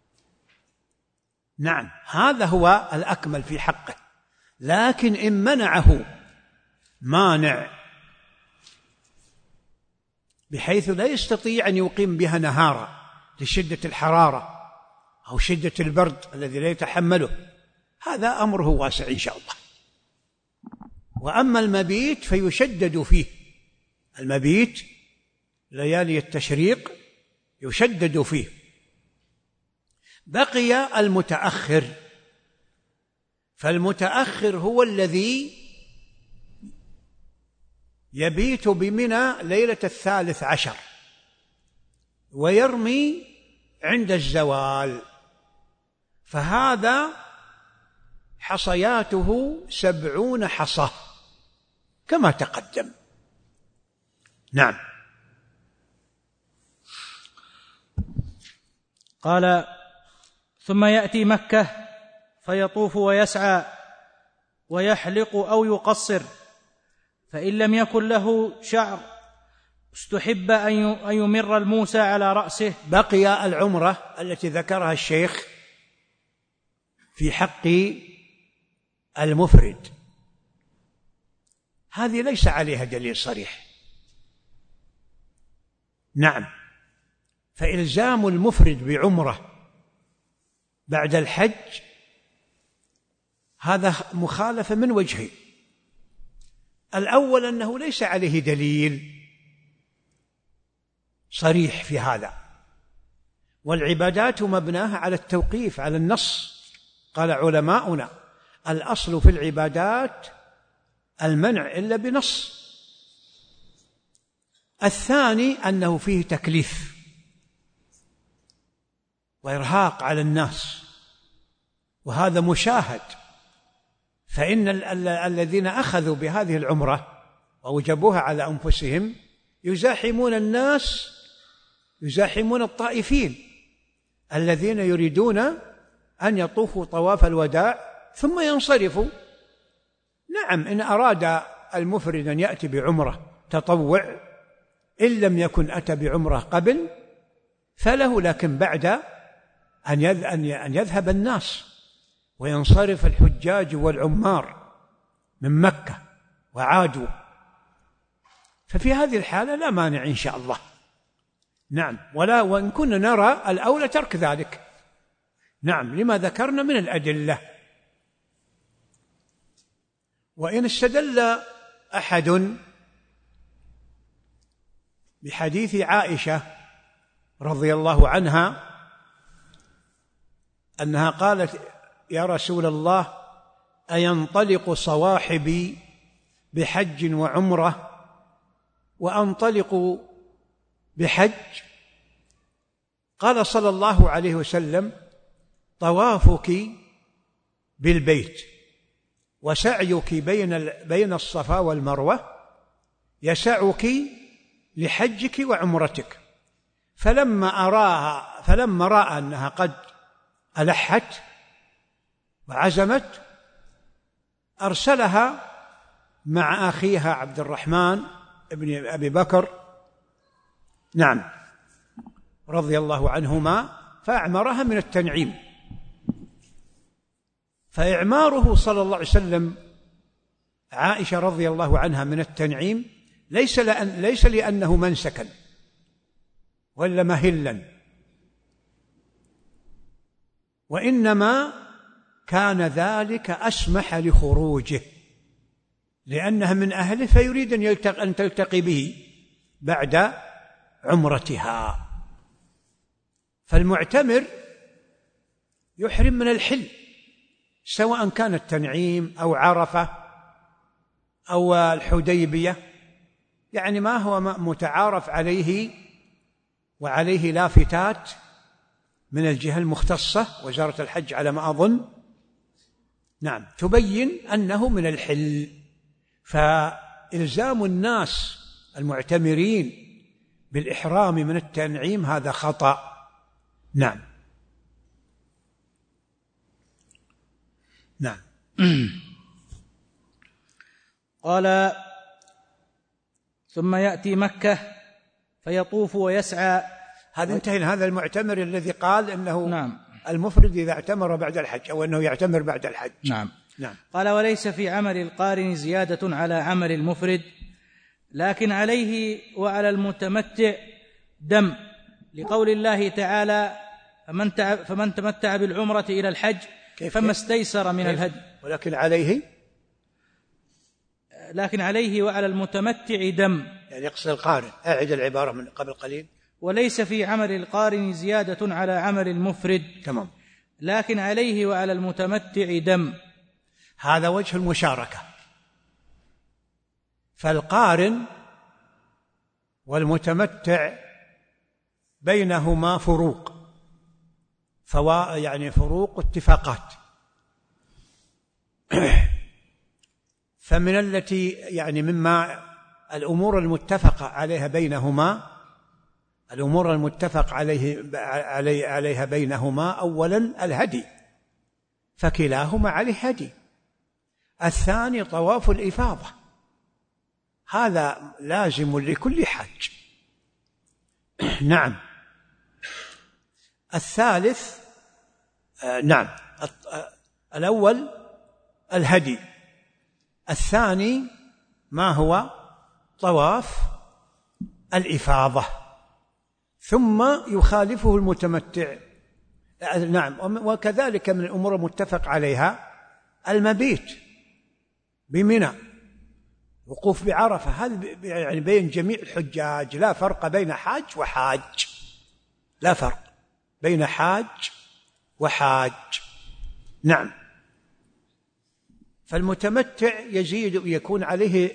نعم، هذا هو الأكمل في حقه. لكن إن منعه مانع بحيث لا يستطيع أن يقيم بها نهارا لشدة الحرارة أو شدة البرد الذي لا يتحمله، هذا أمره واسع إن شاء الله. وأما المبيت فيشدد فيه، المبيت ليالي التشريق يشدد فيه. بقي المتأخر، فالمتأخر هو الذي يبيت بمنى ليلة 13 ويرمي عند الزوال، فهذا حصياته 70 حصى كما تقدم. نعم. قال: ثم يأتي مكة فيطوف ويسعى ويحلق أو يقصر، فإن لم يكن له شعر استحب أن يمر الموسى على رأسه. بقي العمرة التي ذكرها الشيخ في حق المفرد، هذه ليس عليها دليل صريح. نعم، فإلزام المفرد بعمرة بعد الحج هذا مخالفة من وجهين. الأول أنه ليس عليه دليل صريح في هذا، والعبادات مبناها على التوقيف على النص. قال علماؤنا: الأصل في العبادات المنع إلا بنص. الثاني أنه فيه تكليف وإرهاق على الناس، وهذا مشاهد. فإن الذين أخذوا بهذه العمرة وأوجبوها على أنفسهم يزاحمون الناس، يزاحمون الطائفين الذين يريدون أن يطوفوا طواف الوداع ثم ينصرفوا. نعم، إن أراد المفرد أن يأتي بعمرة تطوع إن لم يكن أتى بعمرة قبل فله، لكن بعد أن يذهب الناس وينصرف الحجاج والعمار من مكة وعادوا، ففي هذه الحالة لا مانع إن شاء الله. نعم، وإن كنا نرى الأولى ترك ذلك. نعم، لما ذكرنا من الأدلة. وإن استدل أحد بحديث عائشة رضي الله عنها أنها قالت: يا رسول الله، أينطلق صواحبي بحج وعمرة وأنطلق بحج؟ قال صلى الله عليه وسلم: طوافك بالبيت وسعيك بين الصفا والمروة يسعك لحجك وعمرتك. فلما رأى أنها قد ألحت وعزمت أرسلها مع أخيها عبد الرحمن ابن أبي بكر، نعم، رضي الله عنهما، فأعمرها من التنعيم. فإعماره صلى الله عليه وسلم عائشة رضي الله عنها من التنعيم ليس لأنه منسكا ولا مهلا، وإنما كان ذلك أسمح لخروجه لأنها من أهله، فيريد أن تلتقي به بعد عمرتها. فالمعتمر يحرم من الحل سواء كان التنعيم أو عرفة أو الحديبية، يعني ما هو متعارف عليه وعليه لافتات من الجهة المختصة وزارة الحج على ما أظن، نعم، تبين أنه من الحل. فإلزام الناس المعتمرين بالإحرام من التنعيم هذا خطأ. نعم. نعم. قال: ثم يأتي مكة فيطوف ويسعى. هذا انتهينا. هذا المعتمر الذي قال إنه نعم. المفرد إذا اعتمر بعد الحج، أو أنه يعتمر بعد الحج. نعم. نعم. قال: وليس في عمل القارن زيادة على عمل المفرد، لكن عليه وعلى المتمتع دم، لقول الله تعالى: فمن تمتع بالعمرة إلى الحج فما استيسر من الهدي. لكن عليه وعلى المتمتع دم، يعني يقصد القارن. أعد العبارة من قبل قليل. وليس في عمل القارن زيادة على عمل المفرد. تمام. لكن عليه وعلى المتمتع دم. هذا وجه المشاركة. فالقارن والمتمتع بينهما فروق، يعني فروق اتفاقات. فمن التي يعني مما الأمور المتفق عليها بينهما، الأمور المتفق عليها بينهما أولا الهدي، فكلاهما عليه هدي. الثاني طواف الإفاضة، هذا لازم لكل حج. نعم. الثالث نعم، الأول الهدي، الثاني ما هو طواف الإفاضة، ثم يخالفه المتمتع. نعم. وكذلك من الأمور المتفق عليها المبيت بمنى، وقوف بعرفة. هذا يعني بين جميع الحجاج، لا فرق بين حاج وحاج، لا فرق بين حاج وحاج. نعم. فالمتمتع يزيد يكون عليه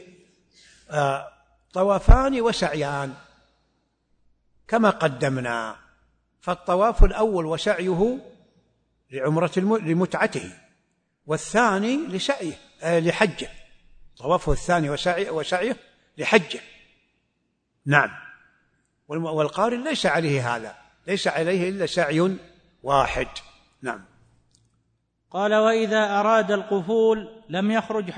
طوافان وسعيان كما قدمنا. فالطواف الأول وسعيه لمتعته، والثاني لسعيه لحجه. طوافه الثاني وسعيه لحجه. نعم. والقارن ليس عليه هذا، ليس عليه إلا سعي واحد. نعم. قال: وإذا أراد القفول لم يخرج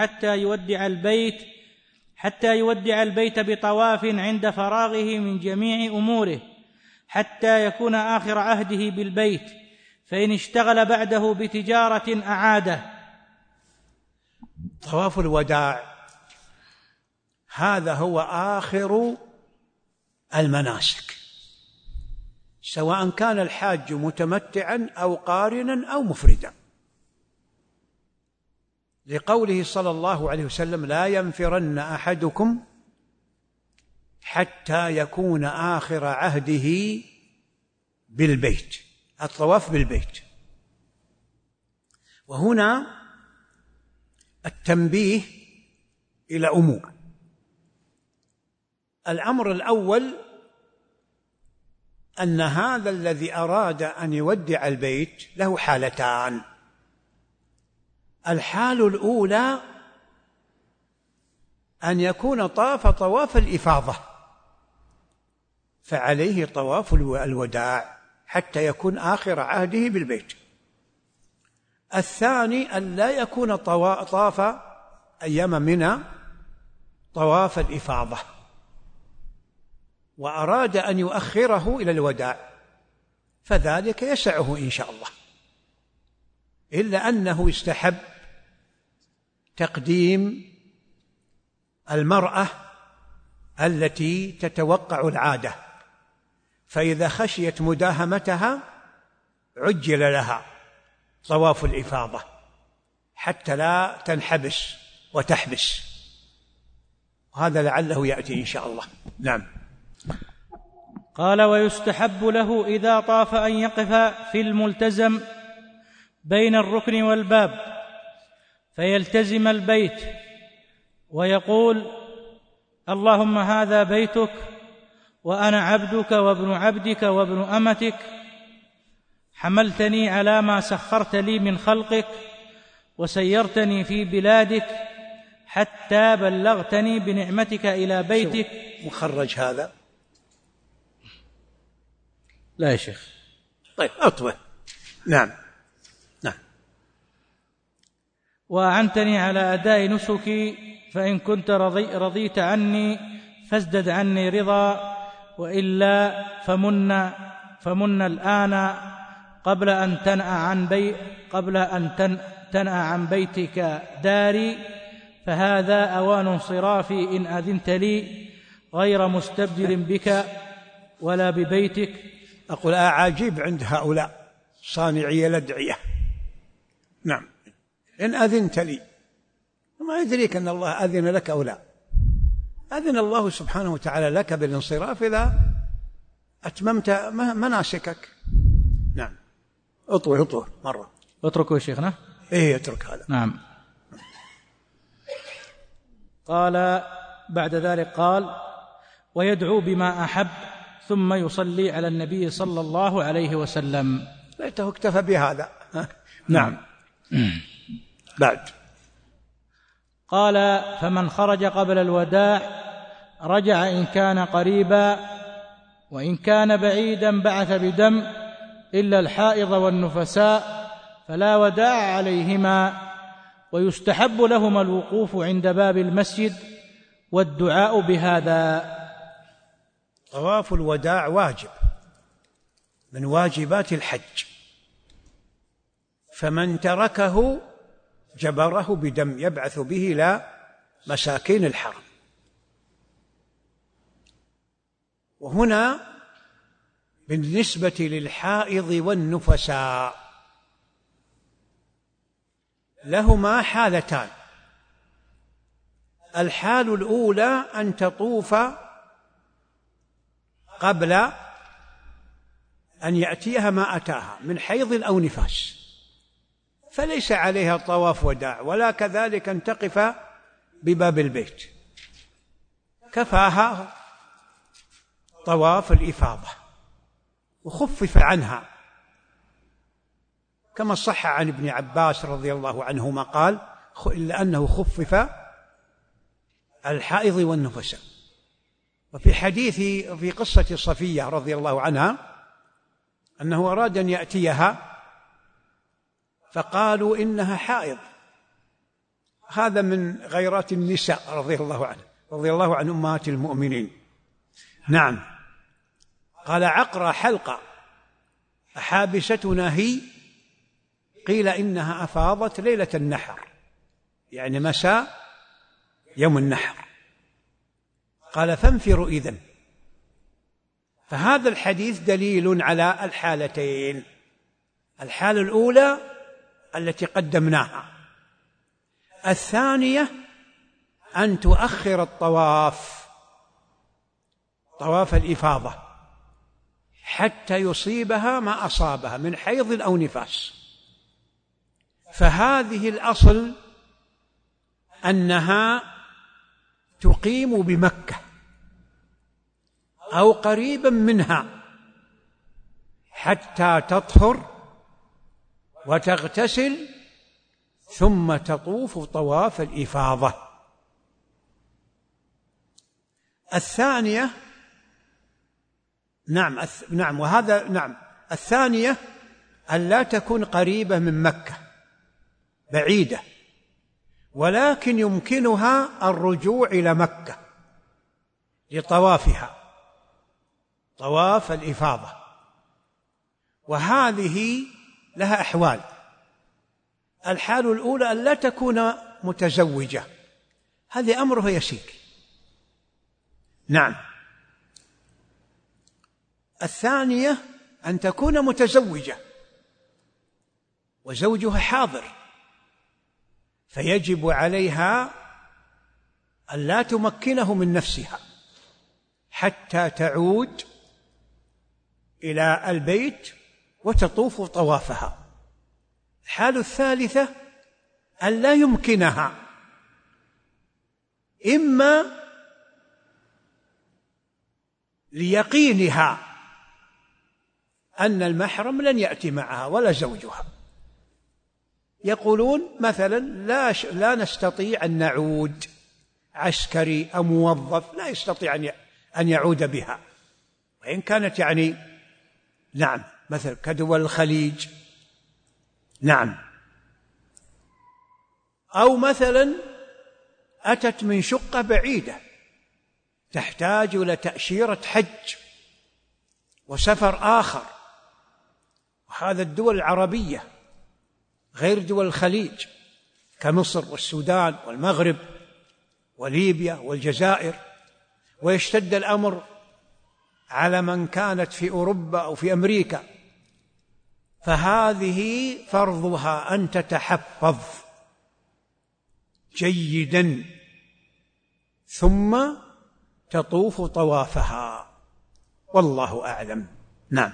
حتى يودع البيت بطواف عند فراغه من جميع أموره، حتى يكون آخر عهده بالبيت، فإن اشتغل بعده بتجارة أعاده. طواف الوداع هذا هو آخر المناسك، سواء كان الحاج متمتعا أو قارنا أو مفردا، لقوله صلى الله عليه وسلم: لا ينفرن أحدكم حتى يكون آخر عهده بالبيت، الطواف بالبيت. وهنا التنبيه إلى أمور. الأمر الأول أن هذا الذي أراد أن يودع البيت له حالتان. الحال الأولى أن يكون طاف طواف الإفاضة، فعليه طواف الوداع حتى يكون آخر عهده بالبيت. الثاني أن لا يكون طاف أيام منى طواف الإفاضة، وأراد أن يؤخره إلى الوداع، فذلك يسعه إن شاء الله، إلا أنه يستحب تقديم المرأة التي تتوقع العادة، فإذا خشيت مداهمتها عجل لها طواف الإفاضة حتى لا تنحبس وتحبس، وهذا لعله يأتي إن شاء الله. نعم. قال: ويستحب له إذا طاف أن يقف في الملتزم بين الركن والباب، فيلتزم البيت ويقول: اللهم هذا بيتك وأنا عبدك وابن عبدك وابن أمتك، حملتني على ما سخرت لي من خلقك، وسيرتني في بلادك حتى بلغتني بنعمتك إلى بيتك. مخرج هذا لا يا شيخ. طيب أطوه. نعم. وأعنتني على أداء نسكي، فإن كنت رضيت عني فازدد عني رضا، وإلا فمن الآن قبل أن تنأ عن بيتك داري، فهذا أوان انصرافي إن أذنت لي، غير مستبدل بك ولا ببيتك. أقول أعاجيب عند هؤلاء صانعي الأدعية. نعم. إن أذنت لي، ما يدريك أن الله أذن لك أو لا. أذن الله سبحانه وتعالى لك بالانصراف إذا أتممت مناسكك. نعم. اطوه مرة. اتركوا يا شيخنا. إيه اترك هذا. نعم. قال بعد ذلك قال: ويدعو بما أحب ثم يصلي على النبي صلى الله عليه وسلم. ليته اكتفى بهذا. نعم. بعد قال: فمن خرج قبل الوداع رجع إن كان قريبا، وإن كان بعيدا بعث بدم، إلا الحائض والنفساء فلا وداع عليهما، ويستحب لهما الوقوف عند باب المسجد والدعاء بهذا. طواف الوداع واجب من واجبات الحج، فمن تركه جبره بدم يبعث به إلى مساكين الحرم. وهنا بالنسبة للحائض والنفساء لهما حالتان. الحال الأولى أن تطوف قبل أن يأتيها ما أتاها من حيض أو نفاس، فليس عليها طواف وداع، ولا كذلك أن تقف بباب البيت، كفاها طواف الإفاضة وخفف عنها، كما صح عن ابن عباس رضي الله عنهما قال: إلا أنه خفف الحائض والنفساء. وفي حديث في قصة صفية رضي الله عنها أنه أراد أن يأتيها فقالوا إنها حائض. هذا من غيرات النساء رضي الله عن أمهات المؤمنين. نعم. قال: عقرى حلقة أحابستنا هي؟ قيل إنها أفاضت ليلة النحر، يعني مساء يوم النحر. قال: فانفروا إذن. فهذا الحديث دليل على الحالتين. الحالة الأولى التي قدمناها، الثانية أن تؤخر طواف الإفاضة حتى يصيبها ما أصابها من حيض أو نفاس. فهذه الأصل أنها تقيم بمكة أو قريبا منها حتى تطهر وتغتسل ثم تطوف طواف الإفاضة. الثانية الثانية أن لا تكون قريبة من مكة، بعيدة، ولكن يمكنها الرجوع إلى مكة لطوافها، طواف الإفاضة. وهذه لها أحوال. الحال الأولى أن لا تكون متزوجة، هذه أمره يسير. نعم. الثانية أن تكون متزوجة وزوجها حاضر، فيجب عليها أن لا تمكنه من نفسها حتى تعود إلى البيت وتطوف طوافها. الحالة الثالثة أن لا يمكنها، إما ليقينها أن المحرم لن يأتي معها ولا زوجها. يقولون مثلا لا نستطيع أن نعود، عسكري أو موظف لا يستطيع أن يعود بها، وإن كانت يعني نعم، مثل كدول الخليج. نعم. أو مثلا أتت من شقة بعيدة تحتاج إلى تأشيرة حج وسفر آخر، وهذا الدول العربية غير دول الخليج كمصر والسودان والمغرب وليبيا والجزائر، ويشتد الأمر على من كانت في أوروبا أو في أمريكا، فهذه فرضها أن تتحفظ جيدا ثم تطوف طوافها، والله أعلم. نعم.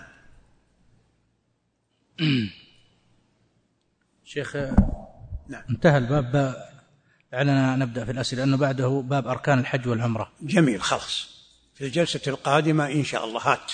شيخ، نعم. انتهى الباب، لعلنا نبدأ في الأسئلة لأنه بعده باب أركان الحج والعمرة. جميل، خلاص في الجلسة القادمة إن شاء الله. هات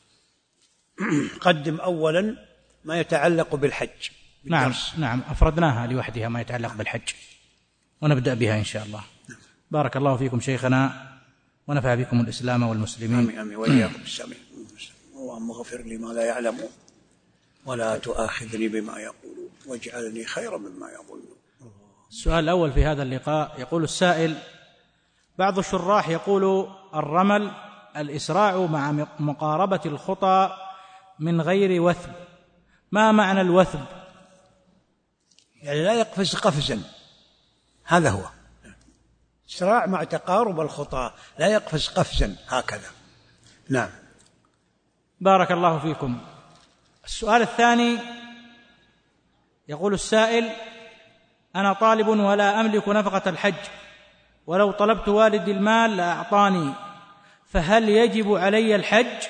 قدم أولا ما يتعلق بالحج. نعم أفردناها لوحدها ما يتعلق بالحج، ونبدأ بها إن شاء الله. بارك الله فيكم شيخنا، ونفع بكم الإسلام والمسلمين. آمين آمين، وإياكم السامعين. اللهم اغفر لي ما لا يعلمون ولا تؤاخذني بما يقولون واجعلني خيرا مما يظنون. السؤال الأول في هذا اللقاء، يقول السائل: بعض الشراح يقول الرمل الإسراع مع مقاربة الخطى من غير وثب، ما معنى الوثب؟ يعني لا يقفز قفزا، هذا هو إسراع مع تقارب الخطى، لا يقفز قفزا هكذا. نعم. بارك الله فيكم. السؤال الثاني، يقول السائل: أنا طالب ولا أملك نفقة الحج، ولو طلبت والدي المال لأعطاني، فهل يجب علي الحج؟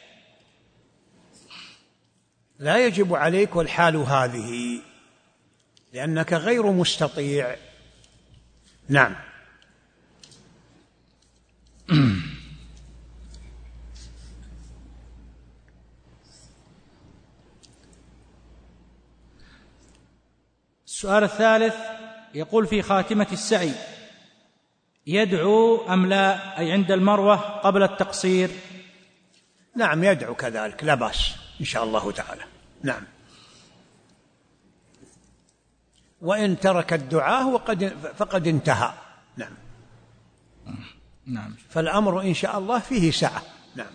لا يجب عليك والحال هذه، لأنك غير مستطيع. نعم. السؤال الثالث، يقول: في خاتمة السعي يدعو أم لا، أي عند المروة قبل التقصير؟ نعم يدعو كذلك، لا بأس إن شاء الله تعالى. نعم. وإن ترك الدعاء فقد انتهى. نعم. نعم. فالأمر إن شاء الله فيه سعة. نعم.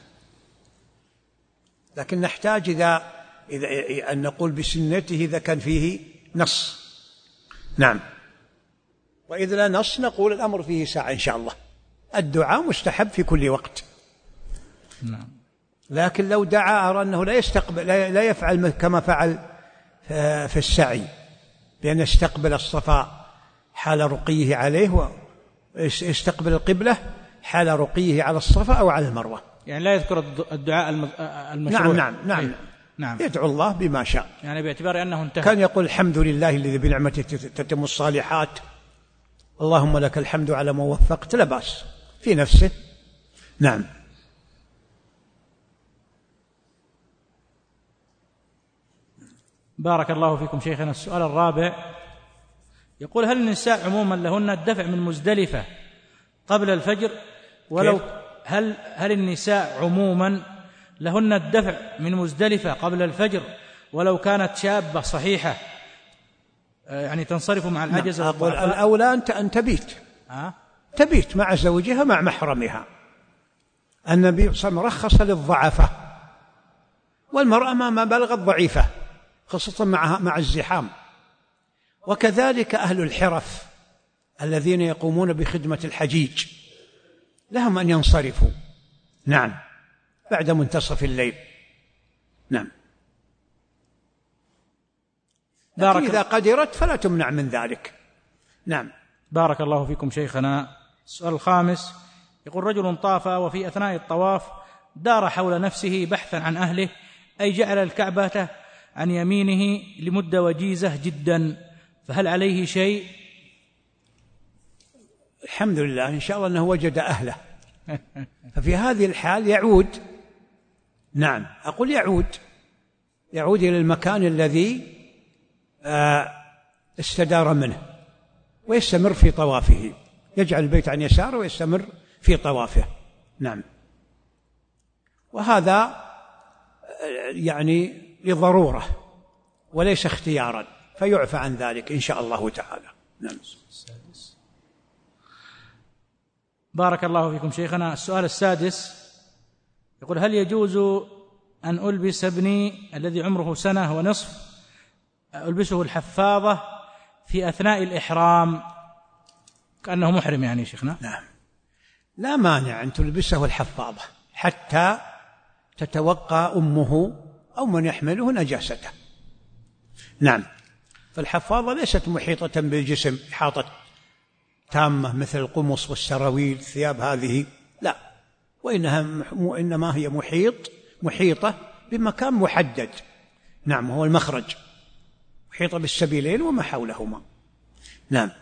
لكن نحتاج إذا أن نقول بسنته إذا كان فيه نص. نعم. وإذا لا نص نقول الأمر فيه سعة إن شاء الله. الدعاء مستحب في كل وقت. نعم. لكن لو دعا أرى أنه لا يفعل كما فعل في السعي، بأن يستقبل الصفا حال رقيه عليه ويستقبل القبلة حال رقيه على الصفا أو على المروة، يعني لا يذكر الدعاء المشروع. نعم. يدعو الله بما شاء، يعني باعتبار أنه انتهى. كان يقول: الحمد لله الذي بنعمته تتم الصالحات، اللهم لك الحمد على ما وفقت، لا بأس في نفسه. نعم. بارك الله فيكم شيخنا. السؤال الرابع، يقول: هل النساء عموما لهن الدفع من مزدلفة قبل الفجر؟ ولو هل النساء عموما لهن الدفع من مزدلفة قبل الفجر ولو كانت شابة صحيحة، يعني تنصرف مع العجز؟ أقول الأولى أن تبيت مع زوجها مع محرمها. النبي صلى الله عليه وسلم رخص للضعفة، والمرأة ما بلغت ضعيفة خاصة مع الزحام. وكذلك أهل الحرف الذين يقومون بخدمة الحجيج لهم أن ينصرفوا. نعم، بعد منتصف الليل. نعم. إذا قدرت فلا تمنع من ذلك. نعم. بارك الله فيكم شيخنا. السؤال الخامس، يقول: رجل طاف وفي أثناء الطواف دار حول نفسه بحثا عن أهله، أي جعل الكعبة عن يمينه لمدة وجيزة جدا، فهل عليه شيء؟ الحمد لله، إن شاء الله أنه وجد أهله. ففي هذه الحال يعود. نعم، أقول يعود إلى المكان الذي استدار منه ويستمر في طوافه، يجعل البيت عن يساره ويستمر في طوافه. نعم. وهذا يعني لضرورة وليس اختيارا، فيعفى عن ذلك إن شاء الله تعالى. نعم. بارك الله فيكم شيخنا. السؤال السادس يقول: هل يجوز أن ألبس ابني الذي عمره 1.5 سنة ألبسه الحفاظة في أثناء الإحرام كأنه محرم يعني شيخنا؟ نعم، لا مانع أن تلبسه الحفاظة حتى تتوقى أمه أو من يحمله نجاسته. نعم، فالحفاظة ليست محيطة بالجسم إحاطة تامة مثل القمص والسراويل الثياب هذه، لا، وإنما هي محيطة بمكان محدد. نعم، هو المخرج، محيطة بالسبيلين وما حولهما. نعم.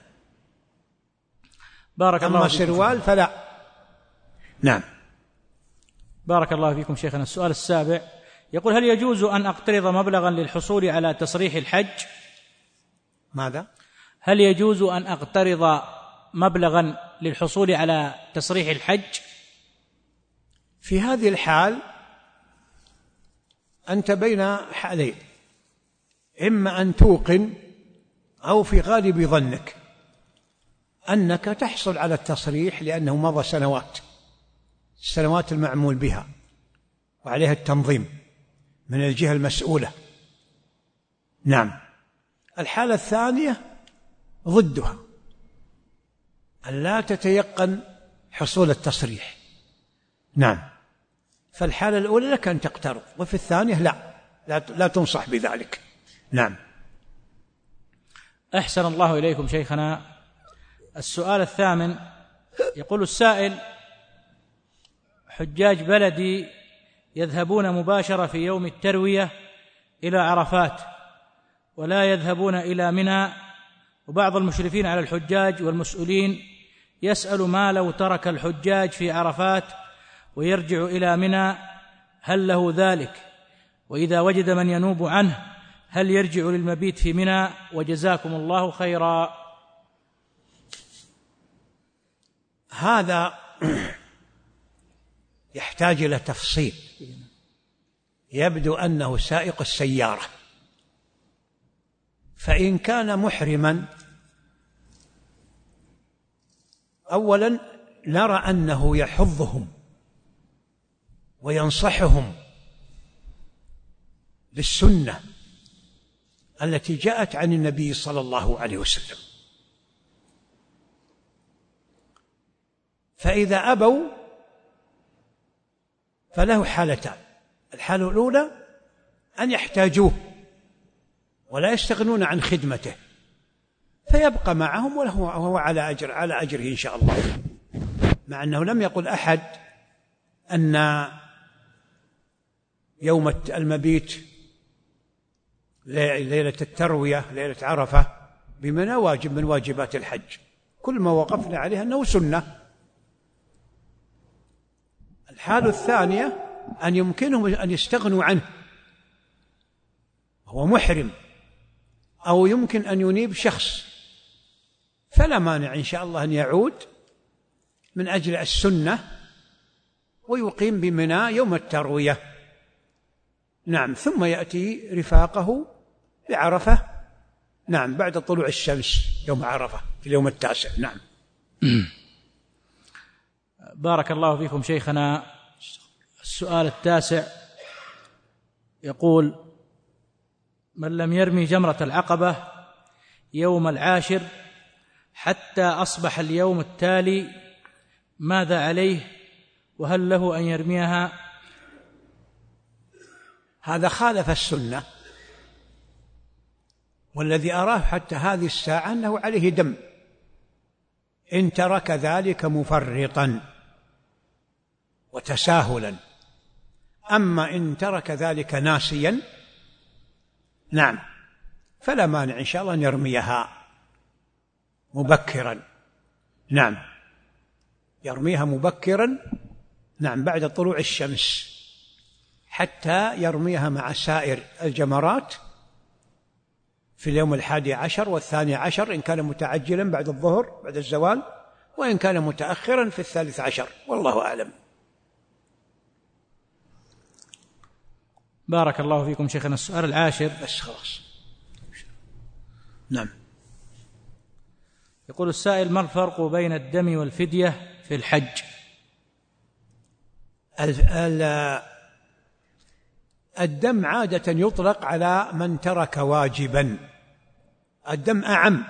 بارك الله أما فيكم. سروال فلا. نعم. بارك الله فيكم شيخنا. السؤال السابع يقول: هل يجوز أن أقترض مبلغا للحصول على تصريح الحج؟ ماذا؟ هل يجوز أن أقترض مبلغا للحصول على تصريح الحج؟ في هذه الحال أنت بين حالين: إما أن توقن أو في غالب ظنك أنك تحصل على التصريح لأنه مضى السنوات المعمول بها وعليها التنظيم من الجهة المسؤولة. نعم. الحالة الثانية ضدها، أن لا تتيقن حصول التصريح. نعم، فالحالة الأولى لك أن تقترض، وفي الثانية لا تنصح بذلك. نعم. أحسن الله إليكم شيخنا. السؤال الثامن يقول السائل: حجاج بلدي يذهبون مباشرة في يوم التروية إلى عرفات ولا يذهبون إلى منى، وبعض المشرفين على الحجاج والمسؤولين يسأل: ما لو ترك الحجاج في عرفات ويرجع إلى منى هل له ذلك؟ وإذا وجد من ينوب عنه هل يرجع للمبيت في منى؟ وجزاكم الله خيرا. هذا يحتاج إلى تفصيل. يبدو أنه سائق السيارة، فإن كان محرما أولا نرى أنه يحضهم وينصحهم بالسنة التي جاءت عن النبي صلى الله عليه وسلم، فإذا أبوا فله حالتان: الحالة الأولى أن يحتاجوه ولا يستغنون عن خدمته فيبقى معهم وهو على أجره إن شاء الله، مع أنه لم يقل أحد أن يوم المبيت ليلة التروية ليلة عرفة بمنى واجب من واجبات الحج، كل ما وقفنا عليه أنه سنة. الحالة الثانية أن يمكنهم أن يستغنوا عنه، هو محرم، أو يمكن أن ينيب شخص، فلا مانع إن شاء الله أن يعود من أجل السنة ويقيم بمنى يوم التروية. نعم، ثم يأتي رفاقه بعرفة، نعم، بعد طلوع الشمس يوم عرفة في اليوم 9. نعم. بارك الله فيكم شيخنا. السؤال التاسع يقول: من لم يرمي جمرة العقبة يوم 10 حتى أصبح اليوم التالي ماذا عليه، وهل له أن يرميها؟ هذا خالف السنة، والذي أراه حتى هذه الساعة أنه عليه دم إن ترك ذلك مفرطا وتساهلا. أما إن ترك ذلك ناسيا نعم فلا مانع إن شاء الله أن يرميها مبكرا. نعم، يرميها مبكرا، نعم، بعد طلوع الشمس، حتى يرميها مع سائر الجمرات في اليوم 11 و12 إن كان متعجلا بعد الظهر بعد الزوال، وإن كان متأخرا في 13، والله أعلم. بارك الله فيكم شيخنا. السؤال العاشر بس خلاص. نعم. يقول السائل: ما الفرق بين الدم والفدية في الحج؟ الدم عادة يطلق على من ترك واجبا، الدم أعم،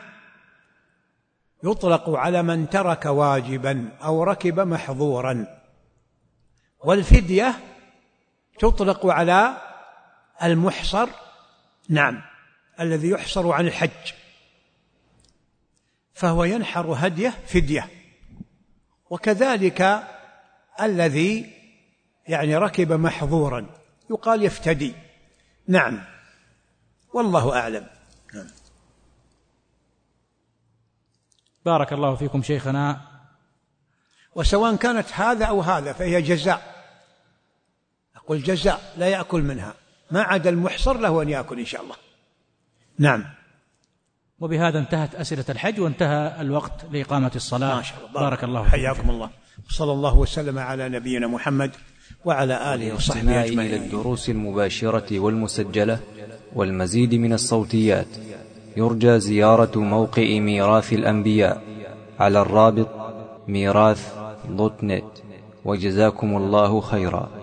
يطلق على من ترك واجبا أو ركب محظورا. والفدية تطلق على المحصر، نعم، الذي يحصر عن الحج، فهو ينحر هديه فدية. وكذلك الذي يعني ركب محظورا يقال يفتدي. نعم، والله أعلم. نعم. بارك الله فيكم شيخنا. وسواء كانت هذا أو هذا فهي جزاء، أقول جزاء لا يأكل منها، ما عدا المحصر له أن يأكل إن شاء الله. نعم. وبهذا انتهت أسئلة الحج وانتهى الوقت لإقامة الصلاة. ما شاء الله. بارك الله فيكم. حياكم الله. صلى الله وسلم على نبينا محمد وعلى آله وصحبه أجمعين. إلى الدروس المباشرة والمسجلة والمزيد من الصوتيات يرجى زيارة موقع ميراث الأنبياء على الرابط ميراث.net. وجزاكم الله خيرا.